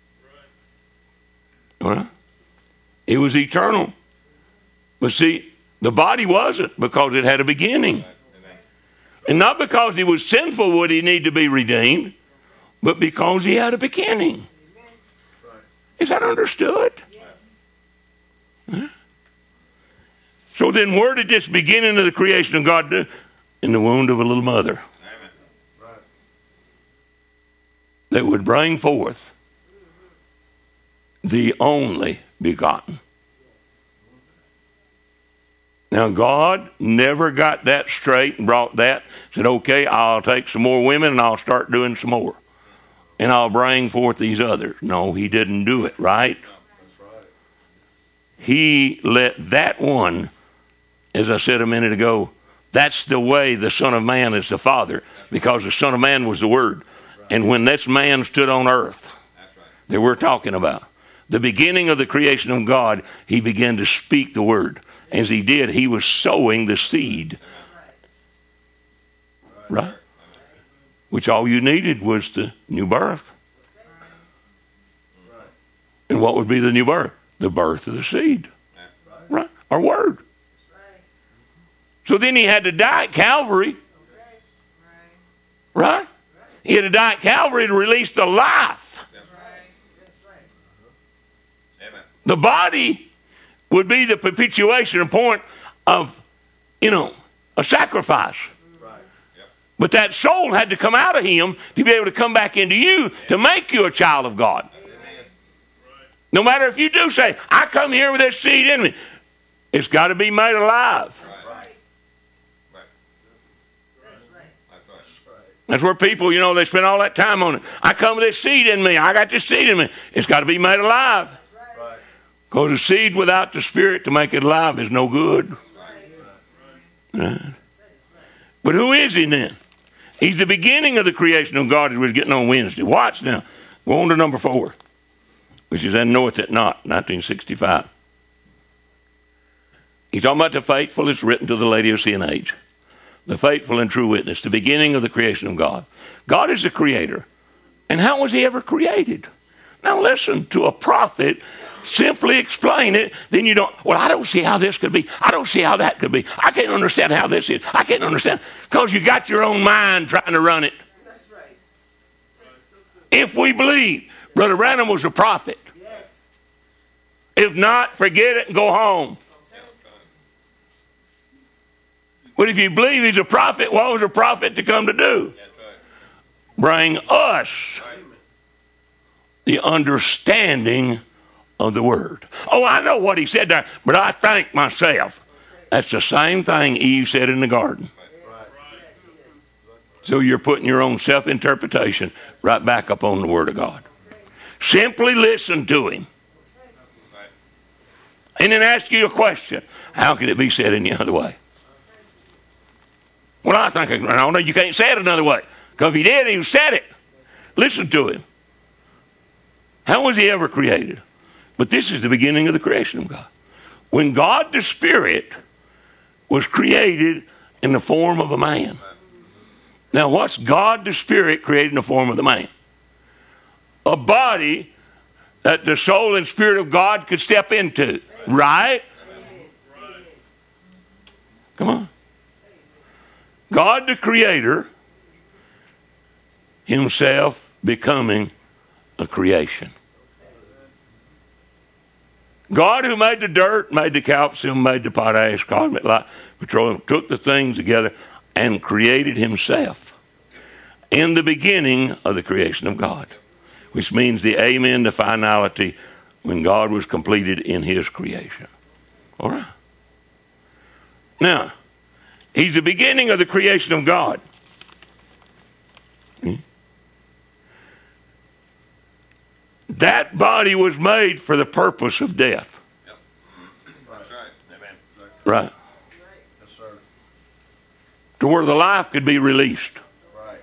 All right. It was eternal. But see, the body wasn't, because it had a beginning. And not because he was sinful would he need to be redeemed, but because he had a beginning. Is that understood? Huh? So then where did this beginning of the creation of God do? In the womb of a little mother. That would bring forth the only begotten. Now, God never got that straight and brought that. Said, okay, I'll take some more women and I'll start doing some more. And I'll bring forth these others. No, he didn't do it, right? That's right. He let that one, as I said a minute ago, that's the way the Son of Man is the Father. Because the Son of Man was the Word. And when this man stood on earth that we're talking about, the beginning of the creation of God, he began to speak the Word. As he did, he was sowing the seed. Right? Which all you needed was the new birth. And what would be the new birth? The birth of the seed. Right? Our Word. So then he had to die at Calvary. Right? He had to die at Calvary to release the life. The body would be the propitiation point of, you know, a sacrifice. Right. Yep. But that soul had to come out of him to be able to come back into you to make you a child of God. Amen. No matter if you do say, I come here with this seed in me, it's got to be made alive. Right. Right. Right. That's right. That's where people, you know, they spend all that time on it. I come with this seed in me. I got this seed in me. It's got to be made alive. Right. Because the seed without the Spirit to make it alive is no good. Right. But who is he then? He's the beginning of the creation of God as we was getting on Wednesday. Watch now. Go on to number four, which is "And knoweth it not," nineteen sixty-five. He's talking about the faithful. It's written to the Laodicean age. The faithful and true witness, the beginning of the creation of God. God is the creator. And how was he ever created? Now listen, to a prophet, simply explain it, then you don't, well, I don't see how this could be. I don't see how that could be. I can't understand how this is. I can't understand. Because you got your own mind trying to run it. That's right. If we believe Brother Branham was a prophet, Yes. if not, forget it and go home. But if you believe he's a prophet, what was a prophet to come to do? Bring us the understanding of the word. Oh, I know what he said there, but I think myself. That's the same thing Eve said in the garden. So you're putting your own self-interpretation right back up on the word of God. Simply listen to him. And then ask you a question. How can it be said any other way? Well, I think, I don't know, you can't say it another way. Because if he did, he said it. Listen to him. How was he ever created? But this is the beginning of the creation of God. When God the Spirit was created in the form of a man. Now, what's God the Spirit created in the form of the man? A body that the soul and spirit of God could step into. Right? Come on. God the Creator himself becoming a creation. God who made the dirt, made the calcium, made the potash, cosmic light, petroleum, took the things together and created himself in the beginning of the creation of God, which means the amen, the finality, when God was completed in his creation. All right. Now, he's the beginning of the creation of God. Hmm? That body was made for the purpose of death. Yep. That's right. Amen. Right. Yes, sir. To where the life could be released. Right.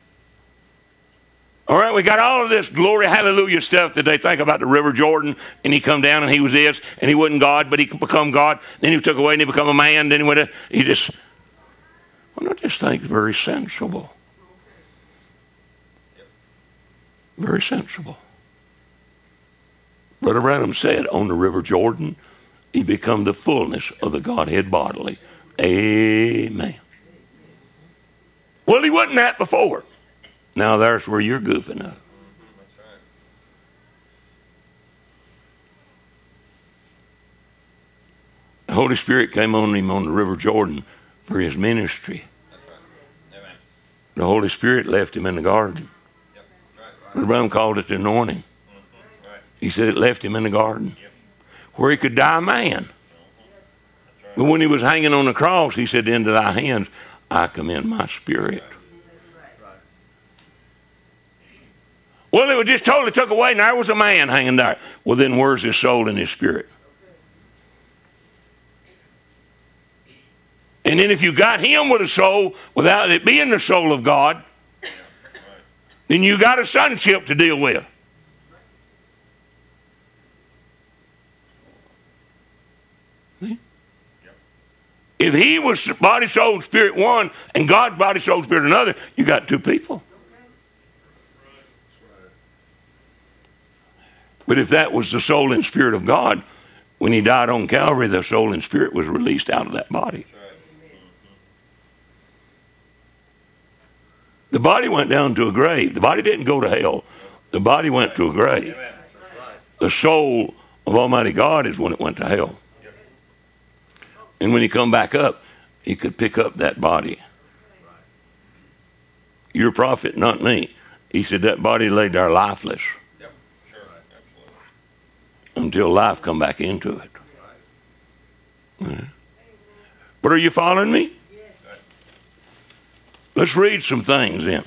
All right, we got all of this glory, hallelujah stuff that they think about the River Jordan, and he come down and he was this, and he wasn't God, but he could become God. Then he took away and he become a man. Then he went, he just, well, no, this thing's very sensible. Very sensible. Brother Branham said, on the River Jordan, he become the fullness of the Godhead bodily. Amen. Well, he wasn't that before. Now there's where you're goofing up. The Holy Spirit came on him on the River Jordan for his ministry. Amen. The Holy Spirit left him in the garden. Yep. Right. Brother Branham called it the anointing. Right. He said it left him in the garden where he could die a man. But when he was hanging on the cross, he said, into thy hands I commend my spirit. Well, it was just totally took away, and there was a man hanging there. Well, then where's his soul and his spirit? And then if you got him with a soul without it being the soul of God, then you got a sonship to deal with. See? If he was body, soul, spirit one, and God's body, soul, spirit another, you got two people. But if that was the soul and spirit of God, when he died on Calvary, the soul and spirit was released out of that body. The body went down to a grave. The body didn't go to hell. The body went to a grave. The soul of Almighty God is when it went to hell. And when he come back up, he could pick up that body. You're a prophet, not me. He said that body lay there lifeless. Until life come back into it. Right. But are you following me? Yes. Let's read some things then.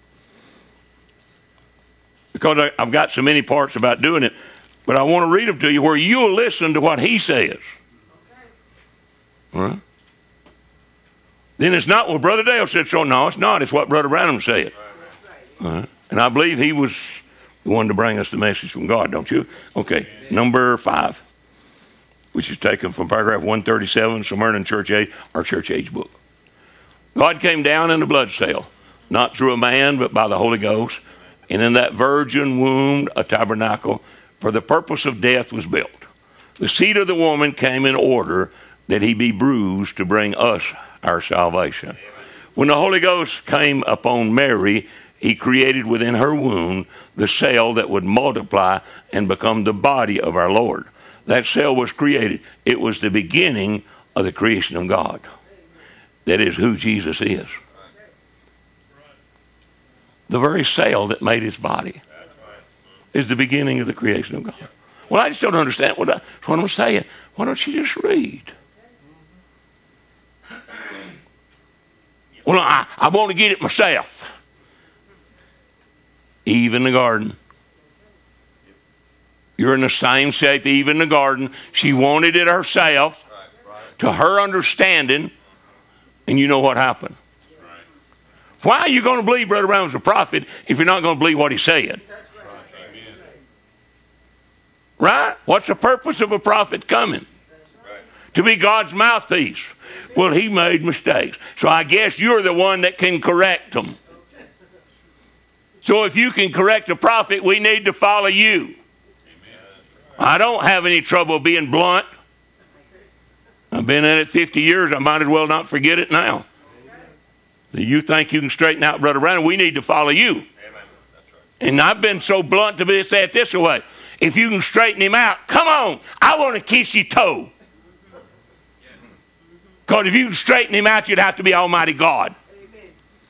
Because I, I've got so many parts about doing it, but I want to read them to you where you'll listen to what he says. All right? Then it's not, well, Brother Dale said so. No, it's not. It's what Brother Branham said. All right? And I believe he was the one to bring us the message from God, don't you? Okay, number five, which is taken from paragraph one thirty-seven, Smyrna Church Age, our church age book. God came down in a blood cell, not through a man, but by the Holy Ghost. And in that virgin womb, a tabernacle for the purpose of death was built. The seed of the woman came in order that he be bruised to bring us our salvation. Amen. When the Holy Ghost came upon Mary, he created within her womb the cell that would multiply and become the body of our Lord. That cell was created. It was the beginning of the creation of God. That is who Jesus is. The very cell that made his body is the beginning of the creation of God. Well, I just don't understand what, I, what I'm saying. Why don't you just read? Well, I, I want to get it myself. Eve in the garden. You're in the same shape Eve in the garden. She wanted it herself, to her understanding, and you know what happened. Why are you going to believe Brother Brown was a prophet if you're not going to believe what he said? Right? What's the purpose of a prophet coming? To be God's mouthpiece. Well, he made mistakes. So I guess you're the one that can correct them. So if you can correct a prophet, we need to follow you. I don't have any trouble being blunt. I've been in it fifty years. I might as well not forget it now. You think you can straighten out Brother Brown? We need to follow you. Amen. That's right. And I've been so blunt to be say it this way. If you can straighten him out, come on. I want to kiss your toe. Because if you can straighten him out, you'd have to be Almighty God. Amen.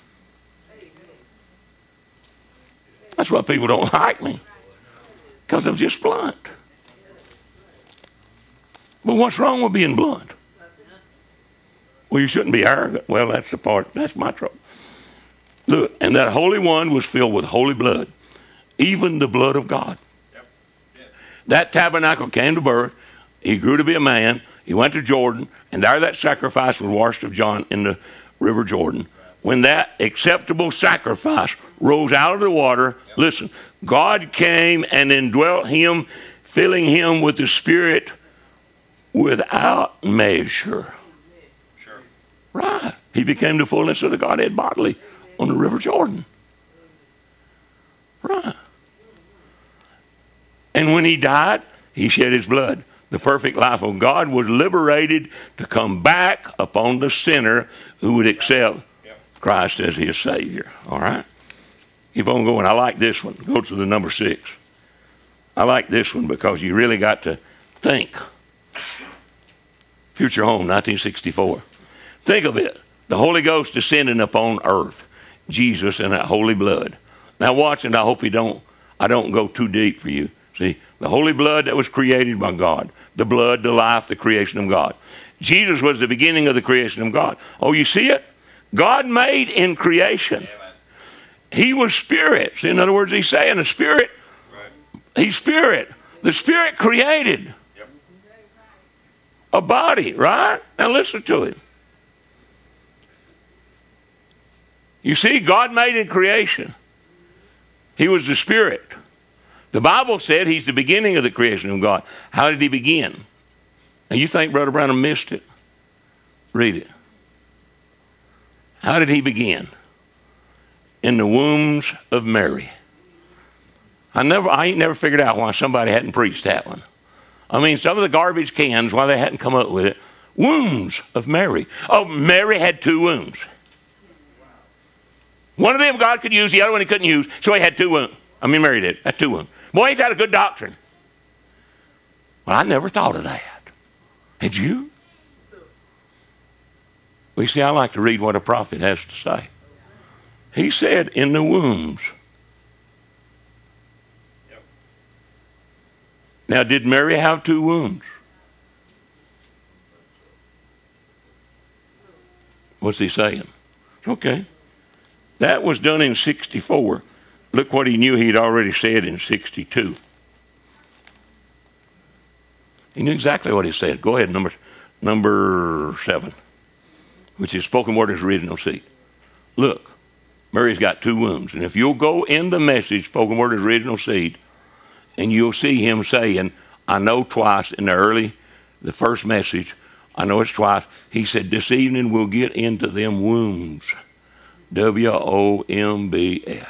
That's why people don't like me. Because I'm just blunt. But what's wrong with being blunt? Well, you shouldn't be arrogant. Well, that's the part, that's my trouble. Look, and that Holy One was filled with holy blood, even the blood of God. Yep. Yep. That tabernacle came to birth. He grew to be a man. He went to Jordan, and there that sacrifice was washed of John in the river Jordan. When that acceptable sacrifice rose out of the water, yep. Listen, God came and indwelt him, filling him with the Spirit without measure. Right. He became the fullness of the Godhead bodily on the river Jordan. Right. And when he died, he shed his blood. The perfect life of God was liberated to come back upon the sinner who would accept Christ as his Savior. All right? Keep on going. I like this one. Go to the number six. I like this one because you really got to think. Future Home, nineteen sixty-four. Think of it. The Holy Ghost descending upon earth. Jesus and that holy blood. Now watch, and I hope you don't, I don't go too deep for you. See, the holy blood that was created by God. The blood, the life, the creation of God. Jesus was the beginning of the creation of God. Oh, you see it? God made in creation. He was spirit. See, in other words, he's saying the spirit, he's spirit. The spirit created a body, right? Now listen to him. You see, God made in creation. He was the Spirit. The Bible said he's the beginning of the creation of God. How did he begin? Now you think Brother Branham missed it? Read it. How did he begin? In the wombs of Mary. I never, I ain't never figured out why somebody hadn't preached that one. I mean, some of the garbage cans, why they hadn't come up with it. Wombs of Mary. Oh, Mary had two wombs. One of them God could use, the other one he couldn't use, so he had two wounds. I mean, Mary did. Had two wounds. Boy, he's got a good doctrine. Well, I never thought of that. Had you? Well, you see, I like to read what a prophet has to say. He said, in the wombs. Yep. Now, did Mary have two wombs? What's he saying? Okay. That was done in sixty-four. Look what he knew he'd already said in sixty-two. He knew exactly what he said. Go ahead, number, number seven, which is spoken word is original seed. Look, Mary's got two wombs. And if you'll go in the message, spoken word is original seed, and you'll see him saying, I know twice in the early, the first message, I know it's twice, he said, this evening we'll get into them wombs. W O M B S.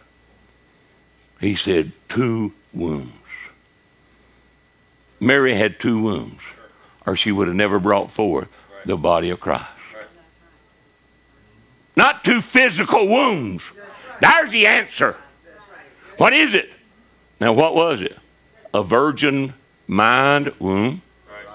He said, two wombs. Mary had two wombs, or she would have never brought forth the body of Christ. Not two physical wombs. There's the answer. What is it? Now, what was it? A virgin mind womb.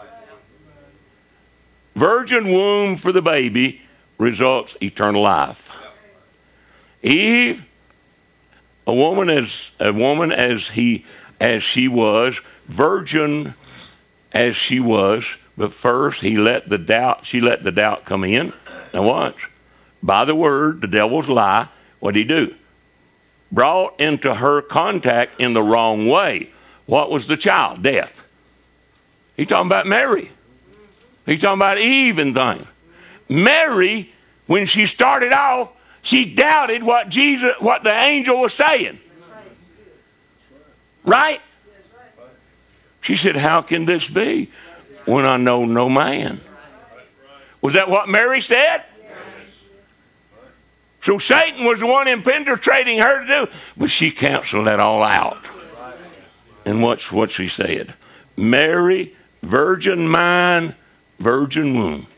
Virgin womb for the baby results eternal life. Eve, a woman as a woman as he as she was, virgin as she was, but first he let the doubt, she let the doubt come in. Now watch. By the word, the devil's lie, what did he do? Brought into her contact in the wrong way. What was the child? Death. He's talking about Mary. He's talking about Eve and things. Mary, when she started off, she doubted what Jesus, what the angel was saying. Right? She said, how can this be when I know no man? Was that what Mary said? So Satan was the one penetrating her to do, but she canceled that all out. And what's what she said? Mary, virgin mind, virgin womb.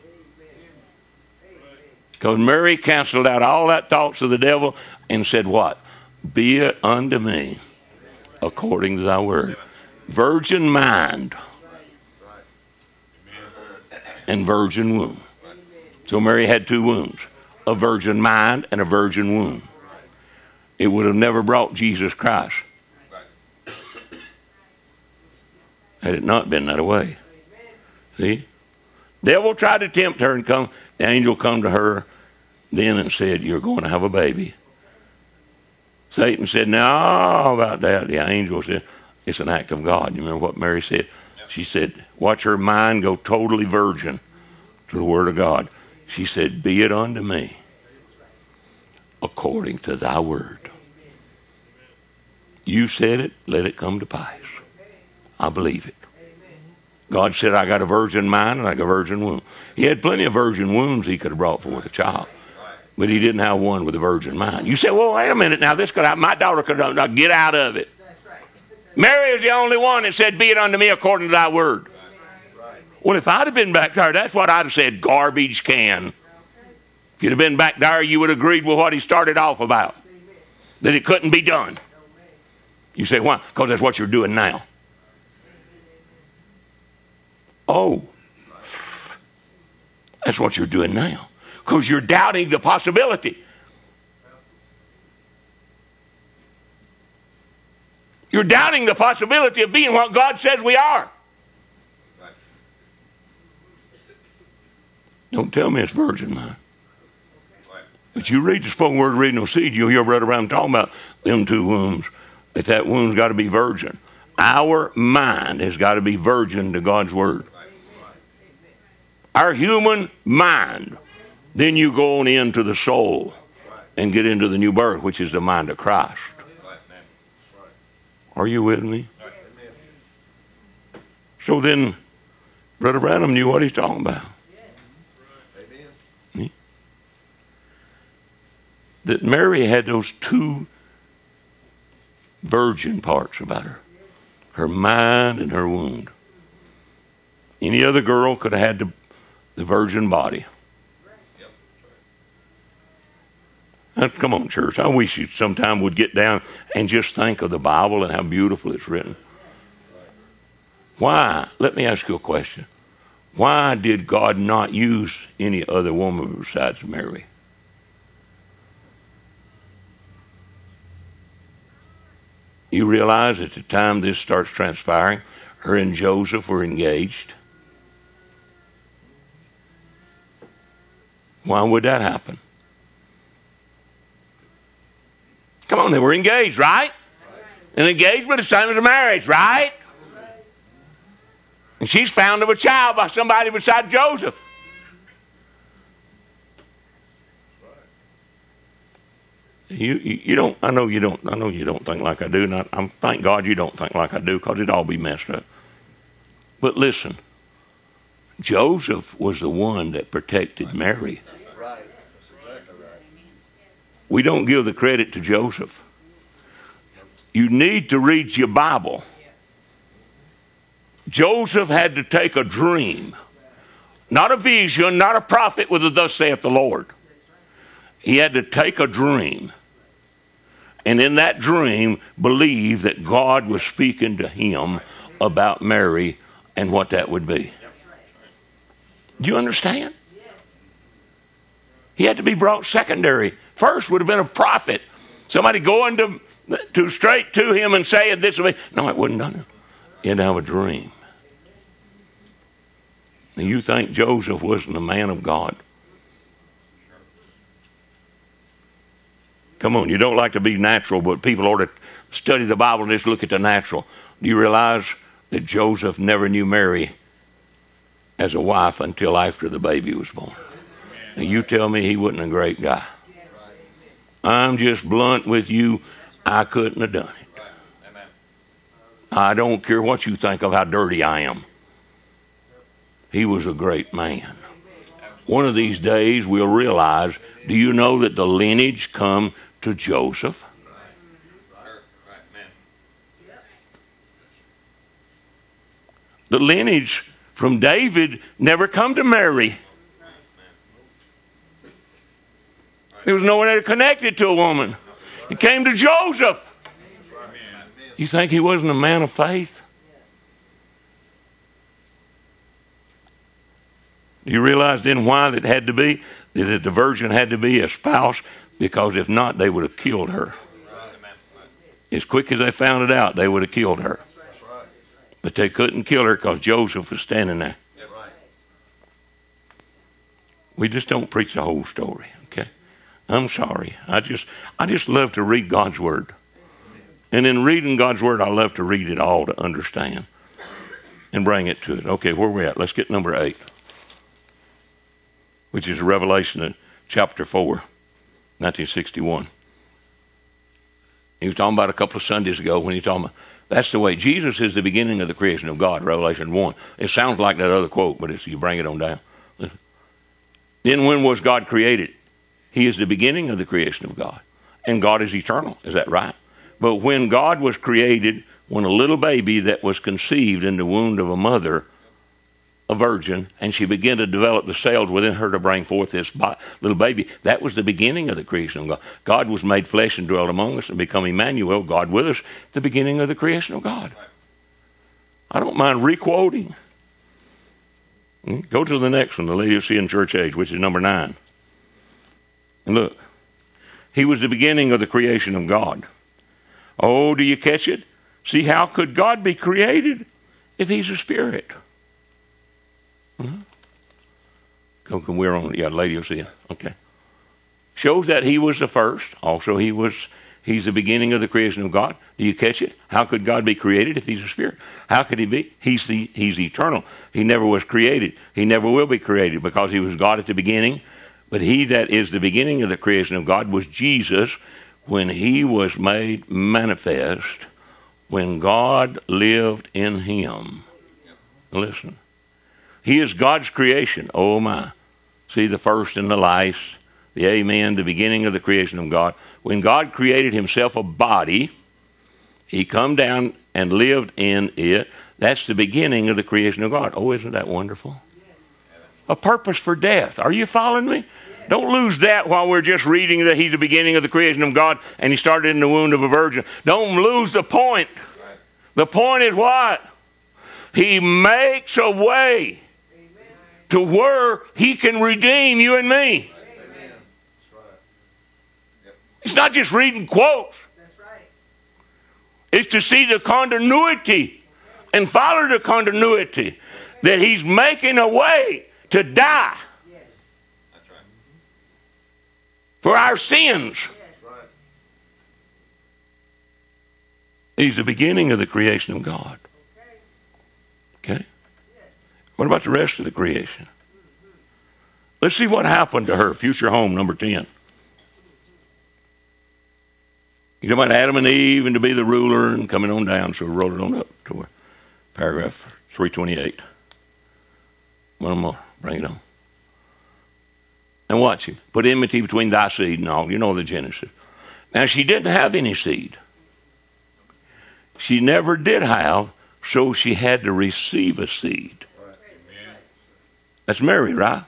Because Mary canceled out all that thoughts of the devil and said what? Be it unto me according to thy word. Virgin mind and virgin womb. So Mary had two wombs. A virgin mind and a virgin womb. It would have never brought Jesus Christ had it not been that way. See? Devil tried to tempt her and come. The angel come to her then and said, you're going to have a baby. Satan said, no, about that. The angel said, it's an act of God. You remember what Mary said? She said, watch her mind go totally virgin to the word of God. She said, be it unto me according to thy word. You said it, let it come to pass. I believe it. God said, I got a virgin mind and I got a virgin womb. He had plenty of virgin wombs he could have brought forth a child. But he didn't have one with a virgin mind. You say, well, wait a minute now. This could happen. My daughter could not get out of it. Mary is the only one that said, be it unto me according to thy word. Well, if I'd have been back there, that's what I'd have said, garbage can. If you'd have been back there, you would have agreed with what he started off about. That it couldn't be done. You say, why? Because that's what you're doing now. Oh, that's what you're doing now. Because you're doubting the possibility. You're doubting the possibility of being what God says we are. Don't tell me it's virgin mind. But you read the spoken word, read no seed, you'll hear Brother Brown talking about them two wombs. That that womb's got to be virgin. Our mind has got to be virgin to God's word. Our human mind. Then you go on into the soul and get into the new birth, which is the mind of Christ. Are you with me? So then, Brother Branham knew what he's talking about. Amen. That Mary had those two virgin parts about her. Her mind and her womb. Any other girl could have had the, the virgin body. Now, come on, church. I wish you sometime would get down and just think of the Bible and how beautiful it's written. Why? Let me ask you a question. Why did God not use any other woman besides Mary? You realize at the time this starts transpiring, her and Joseph were engaged. Why would that happen? on, they were engaged, right? An engagement is the same as a marriage, right? And she's found of a child by somebody beside Joseph. You, you you don't. I know you don't. I know you don't think like I do. And I, I'm thank God you don't think like I do, because it'd all be messed up. But listen, Joseph was the one that protected Mary. Right. That's exactly right. We don't give the credit to Joseph. You need to read your Bible. Joseph had to take a dream, not a vision, not a prophet with a thus saith the Lord. He had to take a dream, and in that dream believe that God was speaking to him about Mary and what that would be. Do you understand? He had to be brought secondary. First would have been a prophet. Somebody going to, to straight to him and saying this would be. No, it wouldn't done it. He had to have a dream. And you think Joseph wasn't a man of God? Come on, you don't like to be natural, but people ought to study the Bible and just look at the natural. Do you realize that Joseph never knew Mary as a wife until after the baby was born? Now you tell me he wasn't a great guy. I'm just blunt with you. I couldn't have done it. I don't care what you think of how dirty I am. He was a great man. One of these days we'll realize, do you know that the lineage come to Joseph? The lineage from David never come to Mary. There was no one that connected to a woman. It came to Joseph. You think he wasn't a man of faith? Do you realize then why that had to be? That the virgin had to be a spouse, because if not, they would have killed her. As quick as they found it out, they would have killed her. But they couldn't kill her because Joseph was standing there. We just don't preach the whole story, okay? I'm sorry. I just I just love to read God's Word. And in reading God's Word, I love to read it all to understand and bring it to it. Okay, where are we at? Let's get number eight, which is Revelation in chapter four, nineteen sixty-one. He was talking about a couple of Sundays ago when he was talking about, that's the way. Jesus is the beginning of the creation of God, Revelation one. It sounds like that other quote, but it's, you bring it on down. Then when was God created? He is the beginning of the creation of God. And God is eternal. Is that right? But when God was created, when a little baby that was conceived in the womb of a mother, a virgin, and she began to develop the cells within her to bring forth this little baby, that was the beginning of the creation of God. God was made flesh and dwelt among us and become Emmanuel, God with us, the beginning of the creation of God. I don't mind re-quoting. Go to the next one, the Laodicean church age, which is number nine. And look, he was the beginning of the creation of God. Oh, do you catch it? See, how could God be created if he's a spirit? Mm-hmm. Come, we're on, yeah, Laodicea. Okay. Shows that he was the first. Also, he was, he's the beginning of the creation of God. Do you catch it? How could God be created if he's a spirit? How could he be? He's the, he's eternal. He never was created. He never will be created because he was God at the beginning. But he that is the beginning of the creation of God was Jesus when he was made manifest, when God lived in him. Listen. He is God's creation. Oh my. See, the first and the last, the amen, the beginning of the creation of God. When God created himself a body, he come down and lived in it. That's the beginning of the creation of God. Oh, isn't that wonderful? A purpose for death. Are you following me? Don't lose that while we're just reading that he's the beginning of the creation of God and he started in the womb of a virgin. Don't lose the point. The point is what? He makes a way to where he can redeem you and me. Amen. It's not just reading quotes. It's to see the continuity and follow the continuity that he's making a way to die for our sins. He's the beginning of the creation of God. Okay? What about the rest of the creation? Let's see what happened to her. Future home, number ten. You know about Adam and Eve and to be the ruler and coming on down. So we roll it on up to where, paragraph three twenty-eight. One more. Bring it on. And watch him. Put enmity between thy seed and all. You know the Genesis. Now, she didn't have any seed. She never did have, so she had to receive a seed. That's Mary, right?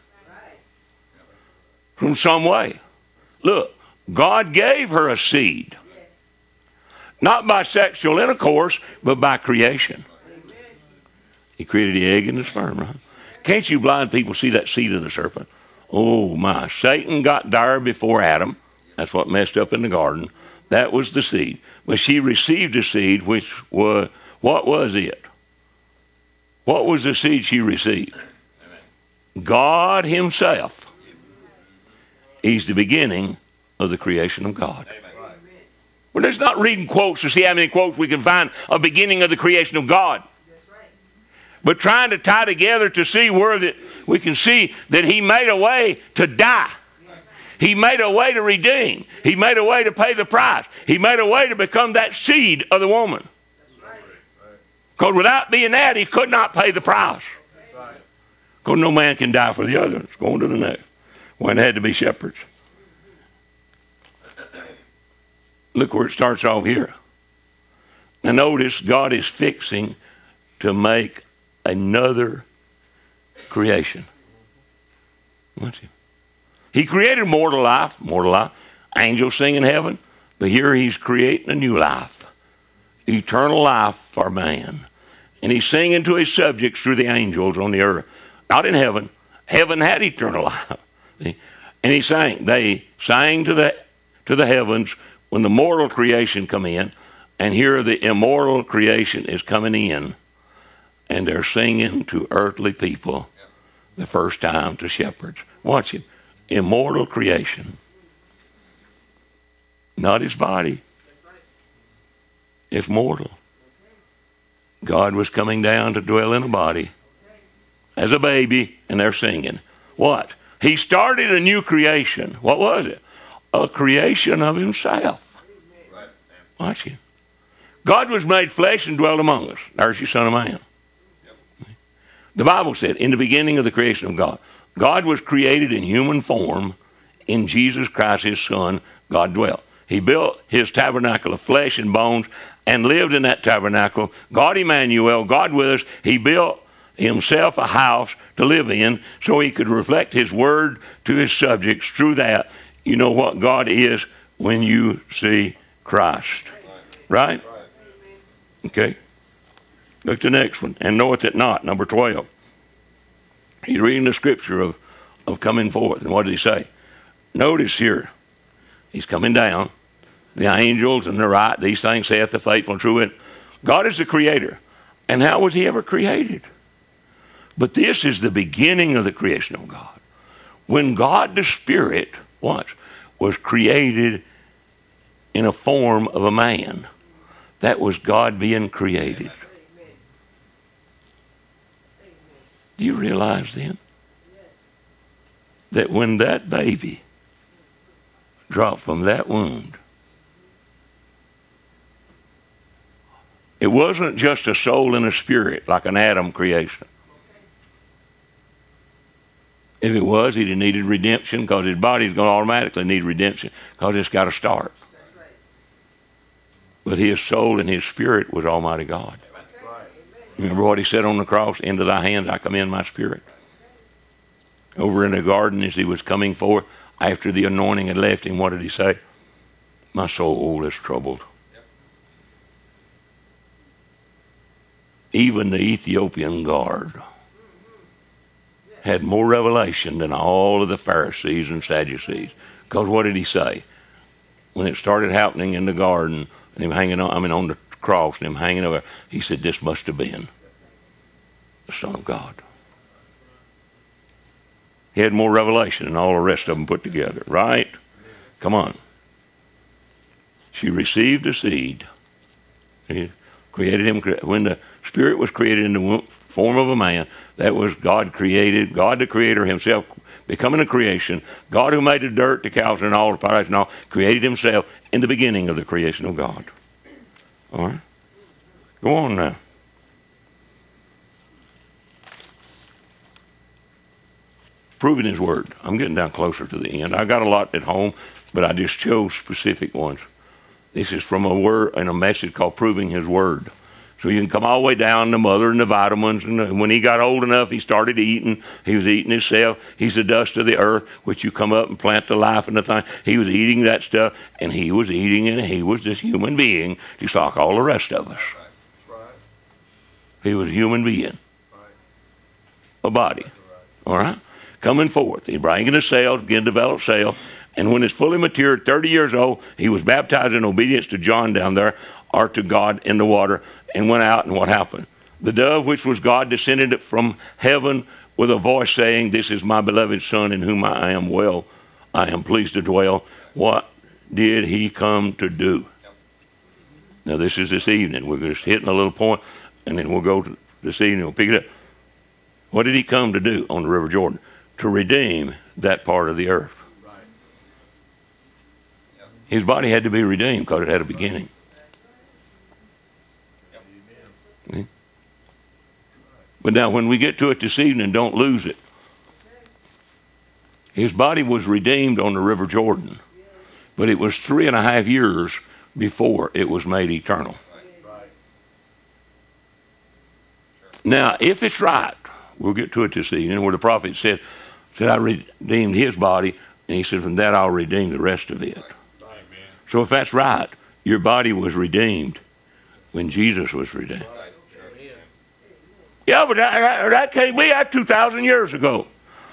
From some way. Look, God gave her a seed. Not by sexual intercourse, but by creation. He created the egg and the sperm, right? Can't you blind people see that seed of the serpent? Oh, my. Satan got there before Adam. That's what messed up in the garden. That was the seed. But she received a seed, which was, what was it? What was the seed she received? God himself. He's the beginning of the creation of God. We're just not reading quotes to see how many quotes we can find of beginning of the creation of God. But trying to tie together to see where that we can see that he made a way to die. He made a way to redeem. He made a way to pay the price. He made a way to become that seed of the woman. Because without being that, he could not pay the price. Because no man can die for the other. It's going to the next. One had to be shepherds. Look where it starts off here. Now notice God is fixing to make another creation. Watch him. He created mortal life, mortal life, angels sing in heaven, but here he's creating a new life, eternal life for man. And he's singing to his subjects through the angels on the earth. Not in heaven. Heaven had eternal life. And he sang. They sang to the to the heavens when the mortal creation come in, and here the immortal creation is coming in, and they're singing to earthly people the first time to shepherds. Watch him. Immortal creation. Not his body. It's mortal. God was coming down to dwell in a body as a baby, and they're singing. What? He started a new creation. What was it? A creation of himself. Watch him. God was made flesh and dwelt among us. There's your Son of Man. The Bible said, in the beginning of the creation of God, God was created in human form. In Jesus Christ, his Son, God dwelt. He built his tabernacle of flesh and bones and lived in that tabernacle. God Emmanuel, God with us, he built himself a house to live in so he could reflect his word to his subjects through that. You know what God is when you see Christ. Right? Okay. Look at the next one. And knoweth it not, number twelve. He's reading the scripture of, of coming forth. And what did he say? Notice here, he's coming down. The angels and the right, these things saith the faithful and true. God is the creator. And how was he ever created? But this is the beginning of the creation of God. When God the Spirit, watch, was created in a form of a man, that was God being created. Do you realize then that when that baby dropped from that wound, it wasn't just a soul and a spirit like an Adam creation. If it was, he'd have needed redemption because his body's going to automatically need redemption because it's got to start. But his soul and his spirit was Almighty God. Remember what he said on the cross? Into thy hands I commend my spirit. Over in the garden as he was coming forth, after the anointing had left him, what did he say? My soul is troubled. Even the Ethiopian guard had more revelation than all of the Pharisees and Sadducees. Because what did he say? When it started happening in the garden, and him hanging on, I mean on the cross, and him hanging over, he said, this must have been the Son of God. He had more revelation than all the rest of them put together, right? Come on. She received a seed. He created him. When the spirit was created in the form of a man, that was God created, God the creator himself, becoming a creation. God who made the dirt, the cows, and all the pirates and all, created himself in the beginning of the creation of God. All right? Go on now. Proving his word. I'm getting down closer to the end. I got a lot at home, but I just chose specific ones. This is from a word and a message called Proving His Word. So you can come all the way down the mother and the vitamins. And the, when he got old enough, he started eating. He was eating himself. He's the dust of the earth, which you come up and plant the life and the thing. He was eating that stuff, and he was eating it, and he was this human being, just like all the rest of us. Right. He was a human being. A body. All right? Coming forth. He's bringing the cells, beginning to develop cells. And when it's fully matured, thirty years old, he was baptized in obedience to John down there, or to God in the water, and went out, and what happened? The dove, which was God, descended from heaven with a voice saying, "This is my beloved Son, in whom I am well, I am pleased to dwell." What did he come to do? Now, this is this evening. We're just hitting a little point, and then we'll go to this evening, we'll pick it up. What did he come to do on the River Jordan? To redeem that part of the earth. His body had to be redeemed because it had a beginning. See? But now when we get to it this evening, don't lose it. His body was redeemed on the River Jordan, but it was three and a half years before it was made eternal. Now, if it's right, we'll get to it this evening, where the prophet said, said, I redeemed his body, and he said, from that I'll redeem the rest of it. Amen. So if that's right, your body was redeemed when Jesus was redeemed. Right. Yeah, but that, that can't be. That two thousand years ago.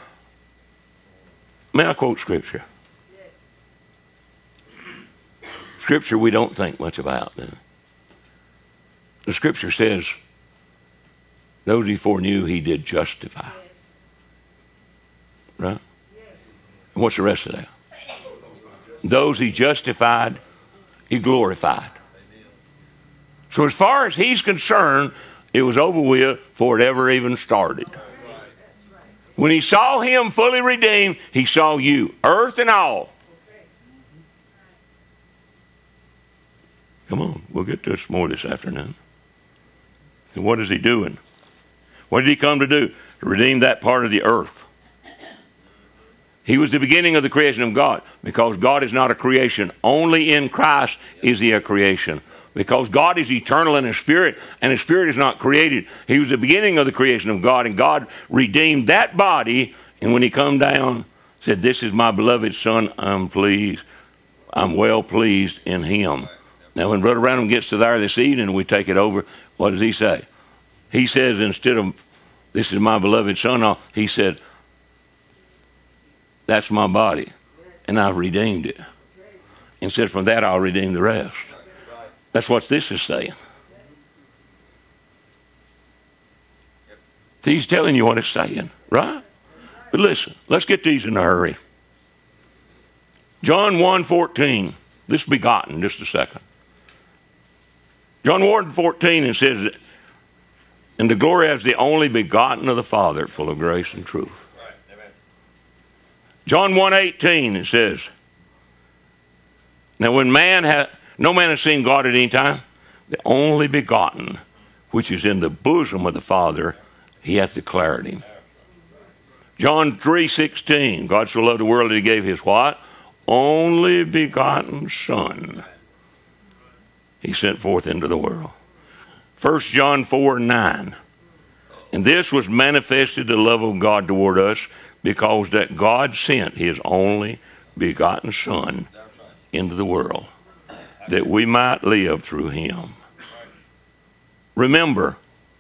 May I quote Scripture? Yes. Scripture we don't think much about. The Scripture says, those he foreknew, he did justify. Yes. Right? Yes. And what's the rest of that? Those he justified, he glorified. So as far as he's concerned, it was over with before it ever even started. When he saw him fully redeemed, he saw you, earth and all. Come on, we'll get to this more this afternoon. And what is he doing? What did he come to do? To redeem that part of the earth. He was the beginning of the creation of God, because God is not a creation. Only in Christ is he a creation. Because God is eternal in his spirit, and his spirit is not created. He was the beginning of the creation of God, and God redeemed that body, and when he come down, said, this is my beloved Son, I'm pleased. I'm well pleased in him. Now when Brother Branham gets to there this evening and we take it over, what does he say? He says, instead of, this is my beloved Son, he said, that's my body, and I've redeemed it. And said, from that I'll redeem the rest. That's what this is saying. He's telling you what it's saying, right? But listen, let's get these in a hurry. John one fourteen, this begotten, just a second. John one fourteen, it says, and the glory as the only begotten of the Father, full of grace and truth. Right. Amen. John one eighteen, it says, now when man has, no man has seen God at any time, the only begotten, which is in the bosom of the Father, he hath declared him. John three sixteen, God so loved the world that he gave his what? Only begotten Son. He sent forth into the world. First John four nine. And this was manifested the love of God toward us, because that God sent his only begotten Son into the world, that we might live through him. Remember,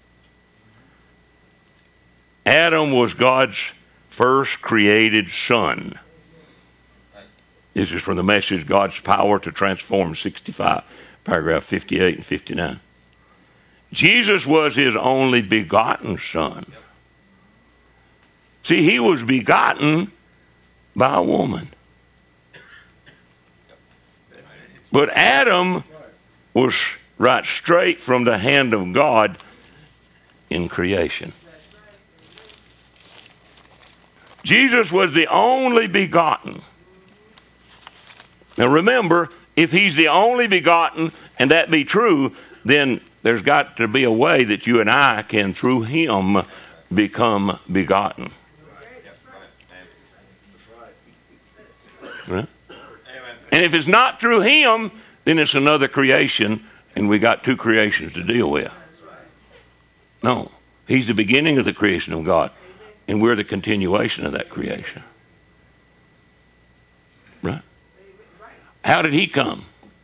Adam was God's first created son. This is from the message, God's Power to Transform, sixty-five, paragraph fifty-eight and fifty-nine. Jesus was his only begotten Son. See, he was begotten by a woman. But Adam was right straight from the hand of God in creation. Jesus was the only begotten. Now remember, if he's the only begotten, and that be true, then there's got to be a way that you and I can, through him, become begotten. Right? And if it's not through him, then it's another creation, and we got two creations to deal with. No, he's the beginning of the creation of God, and we're the continuation of that creation. Right? How did he come?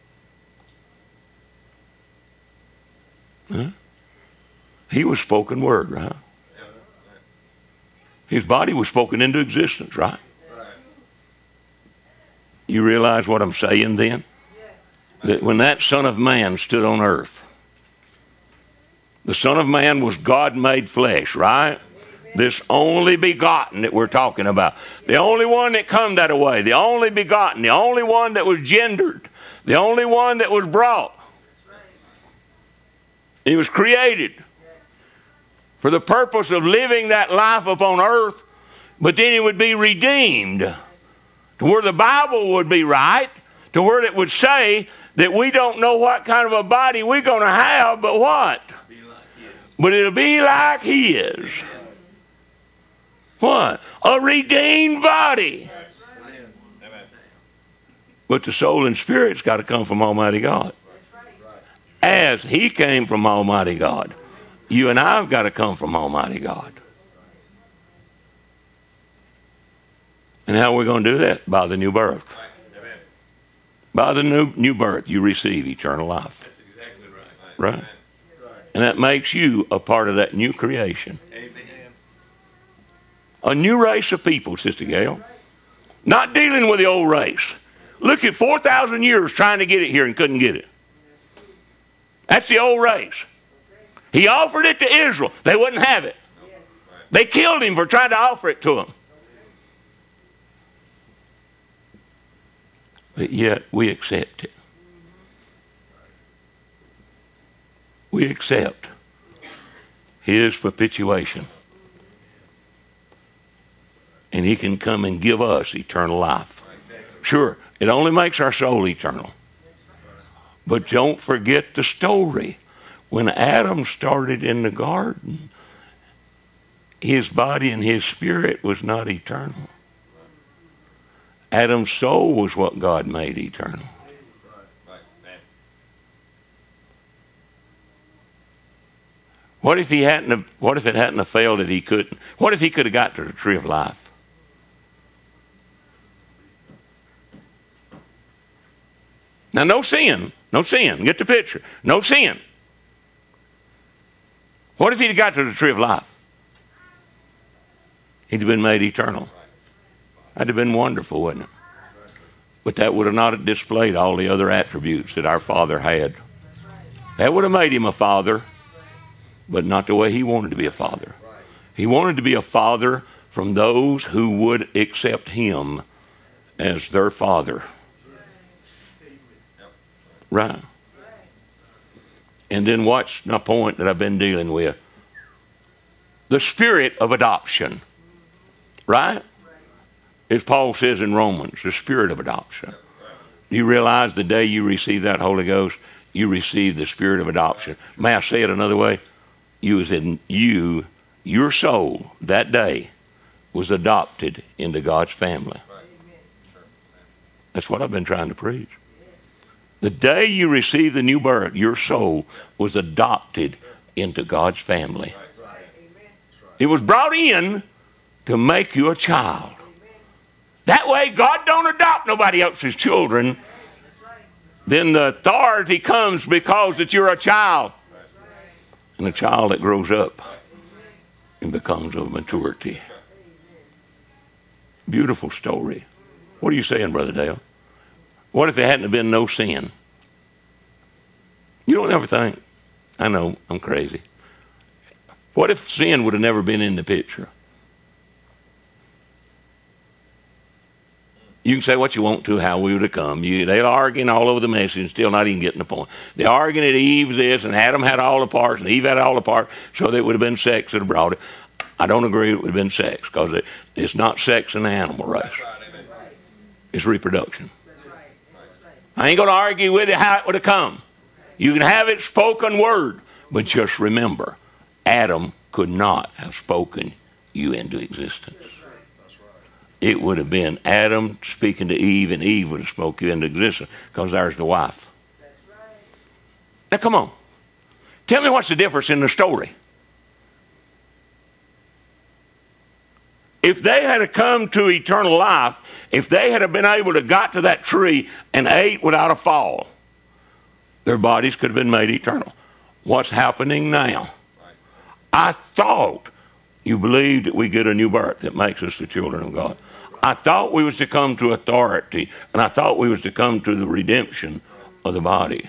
Huh? He was spoken word, right? His body was spoken into existence, right? You realize what I'm saying then? That when that Son of Man stood on earth, the Son of Man was God made flesh, right? This only begotten that we're talking about. The only one that come that way. The only begotten. The only one that was gendered. The only one that was brought. He was created for the purpose of living that life upon earth, but then he would be redeemed to where the Bible would be right, to where it would say that we don't know what kind of a body we're going to have, but what? But it'll be like his. What? A redeemed body. But the soul and spirit's got to come from Almighty God. As he came from Almighty God, you and I have got to come from Almighty God. And how are we going to do that? By the new birth. By the new new birth, you receive eternal life. That's exactly right. Right? And that makes you a part of that new creation. Amen. A new race of people, Sister Gail. Not dealing with the old race. Look at four thousand years trying to get it here and couldn't get it. That's the old race. He offered it to Israel. They wouldn't have it. They killed him for trying to offer it to them. But yet we accept it. We accept his perpetuation. And he can come and give us eternal life. Sure, it only makes our soul eternal. But don't forget the story. When Adam started in the garden, his body and his spirit was not eternal. Adam's soul was what God made eternal. What if he hadn't have, what if it hadn't have failed that he couldn't? What if he could have got to the tree of life? Now, no sin. No sin. Get the picture. No sin. What if he'd have got to the tree of life? He'd have been made eternal. That'd have been wonderful, wouldn't it? But that would have not displayed all the other attributes that our Father had. That would have made him a father, but not the way he wanted to be a father. He wanted to be a father from those who would accept him as their father. Right. And then watch my point that I've been dealing with. The spirit of adoption. Right? As Paul says in Romans, the spirit of adoption. You realize the day you receive that Holy Ghost, you receive the spirit of adoption. May I say it another way? You was in you, your soul that day was adopted into God's family. That's what I've been trying to preach. The day you received the new birth, your soul was adopted into God's family. It was brought in to make you a child. That way, God don't adopt nobody else's children. Then the authority comes because that you're a child. And a child that grows up and becomes of maturity. Beautiful story. What are you saying, Brother Dale? What if there hadn't been no sin? You don't ever think, I know, I'm crazy. What if sin would have never been in the picture? You can say what you want to, how we would have come. You, they're arguing all over the message and still not even getting the point. They're arguing that Eve's this and Adam had all the parts and Eve had all the parts, so that it would have been sex that brought it. I don't agree it would have been sex, because it, it's not sex in the animal race. It's reproduction. I ain't going to argue with you how it would have come. You can have it spoken word, but just remember, Adam could not have spoken you into existence. It would have been Adam speaking to Eve, and Eve would have spoken you into existence, because there's the wife. Now, come on. Tell me what's the difference in the story. If they had come to eternal life, if they had been able to got to that tree and ate without a fall, their bodies could have been made eternal. What's happening now? I thought you believed that we get a new birth that makes us the children of God. I thought we was to come to authority, and I thought we was to come to the redemption of the body.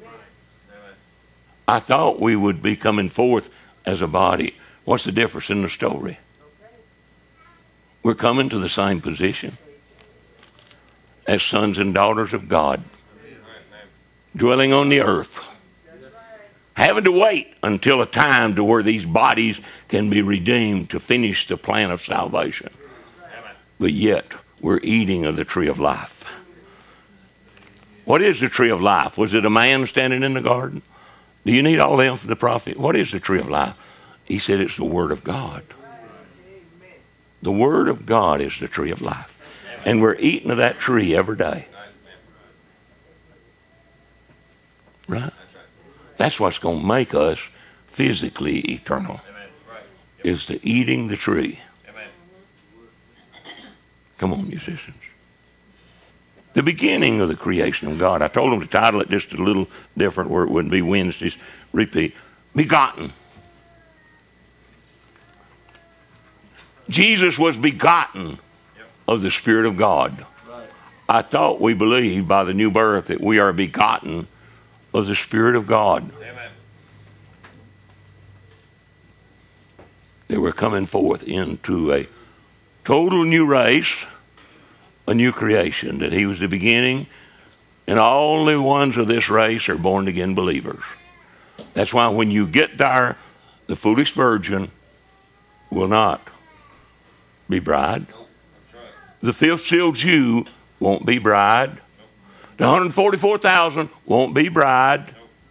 I thought we would be coming forth as a body. What's the difference in the story? We're coming to the same position as sons and daughters of God, dwelling on the earth, having to wait until a time to where these bodies can be redeemed to finish the plan of salvation. But yet, we're eating of the tree of life. What is the tree of life? Was it a man standing in the garden? Do you need all them for the prophet? What is the tree of life? He said it's the Word of God. The Word of God is the tree of life. And we're eating of that tree every day. Right? That's what's going to make us physically eternal, is the eating the tree. Come on, musicians. The beginning of the creation of God. I told them to title it just a little different where it wouldn't be Wednesdays. Repeat. Begotten. Jesus was begotten of the Spirit of God. I thought we believed by the new birth that we are begotten of the Spirit of God. Amen. They were coming forth into a total new race, a new creation, that he was the beginning, and all the ones of this race are born again believers. That's why when you get there, the foolish virgin will not be bride. The fifth seal Jew won't be bride. The one hundred forty-four thousand won't be bride.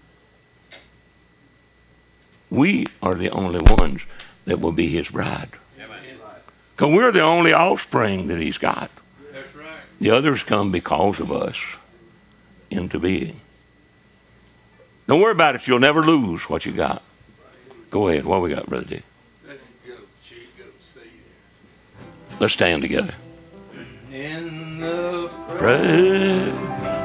We are the only ones that will be his bride. Because we're the only offspring that he's got. That's right. The others come because of us into being. Don't worry about it. You'll never lose what you got. Go ahead. What we got, Brother Dick? Let's stand together. In the presence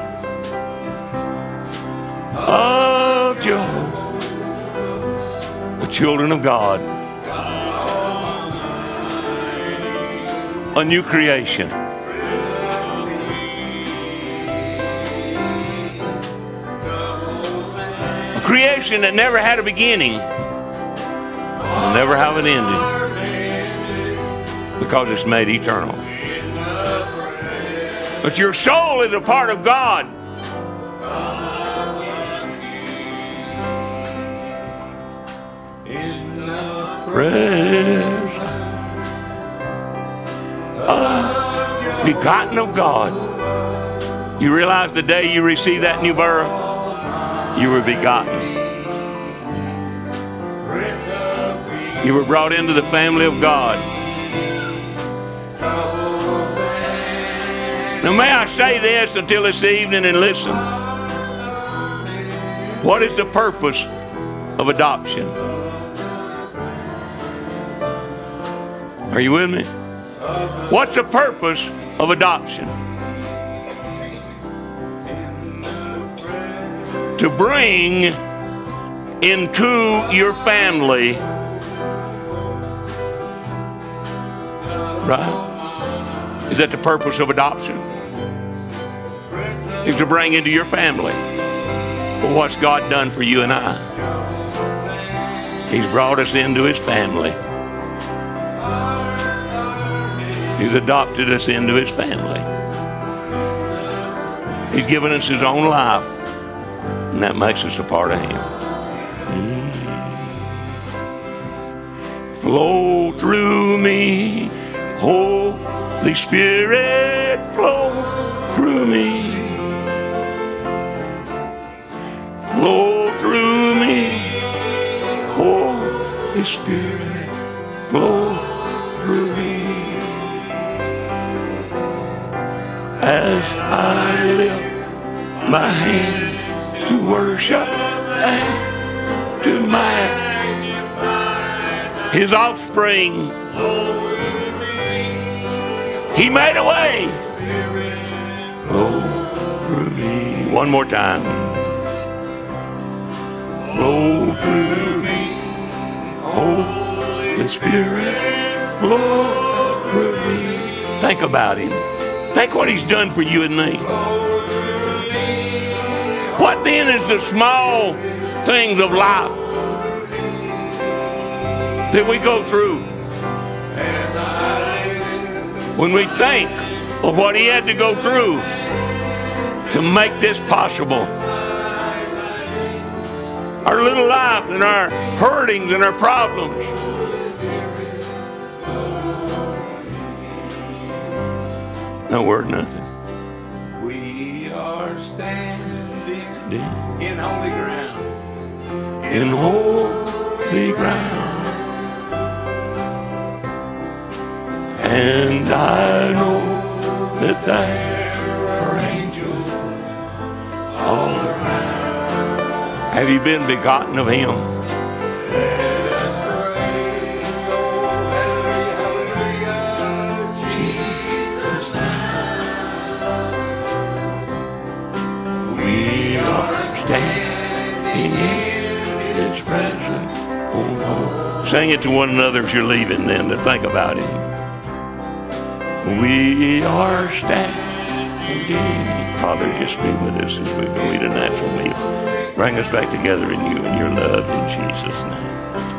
of Jehovah, the children of God, a new creation. A creation that never had a beginning, will never have an ending, because it's made eternal. But your soul is a part of God. In the presence of begotten of God. You realize the day you receive that new birth, you were begotten. You were brought into the family of God. Now may I say this until this evening and listen. What is the purpose of adoption? Are you with me? What's the purpose of adoption? To bring into your family, right? Is that the purpose of adoption? Is to bring into your family. But what's God done for you and I? He's brought us into his family. He's adopted us into his family. He's given us his own life, and that makes us a part of him. Flow through me, Holy Spirit, flow through me. Flow through me, Holy Spirit, flow through me. As I lift my hands to worship and to magnify his offspring, he made a way. Flow through me. One more time. Flow through me, Holy Spirit, flow through me. Think about him. Think what he's done for you and me. What then is the small things of life that we go through? When we think of what he had to go through to make this possible. Our little life and our hurtings and our problems. No word, nothing. We are standing in holy ground. In holy ground. And I know that there are angels all around. Have you been begotten of him? Let us praise, oh hallelujah, hallelujah, Jesus now. We are standing in his presence. Oh, no. Sing it to one another as you're leaving then, to think about him. We are standing. Father, just be with us as we go eat a natural meal. Bring us back together in you and your love in Jesus' name.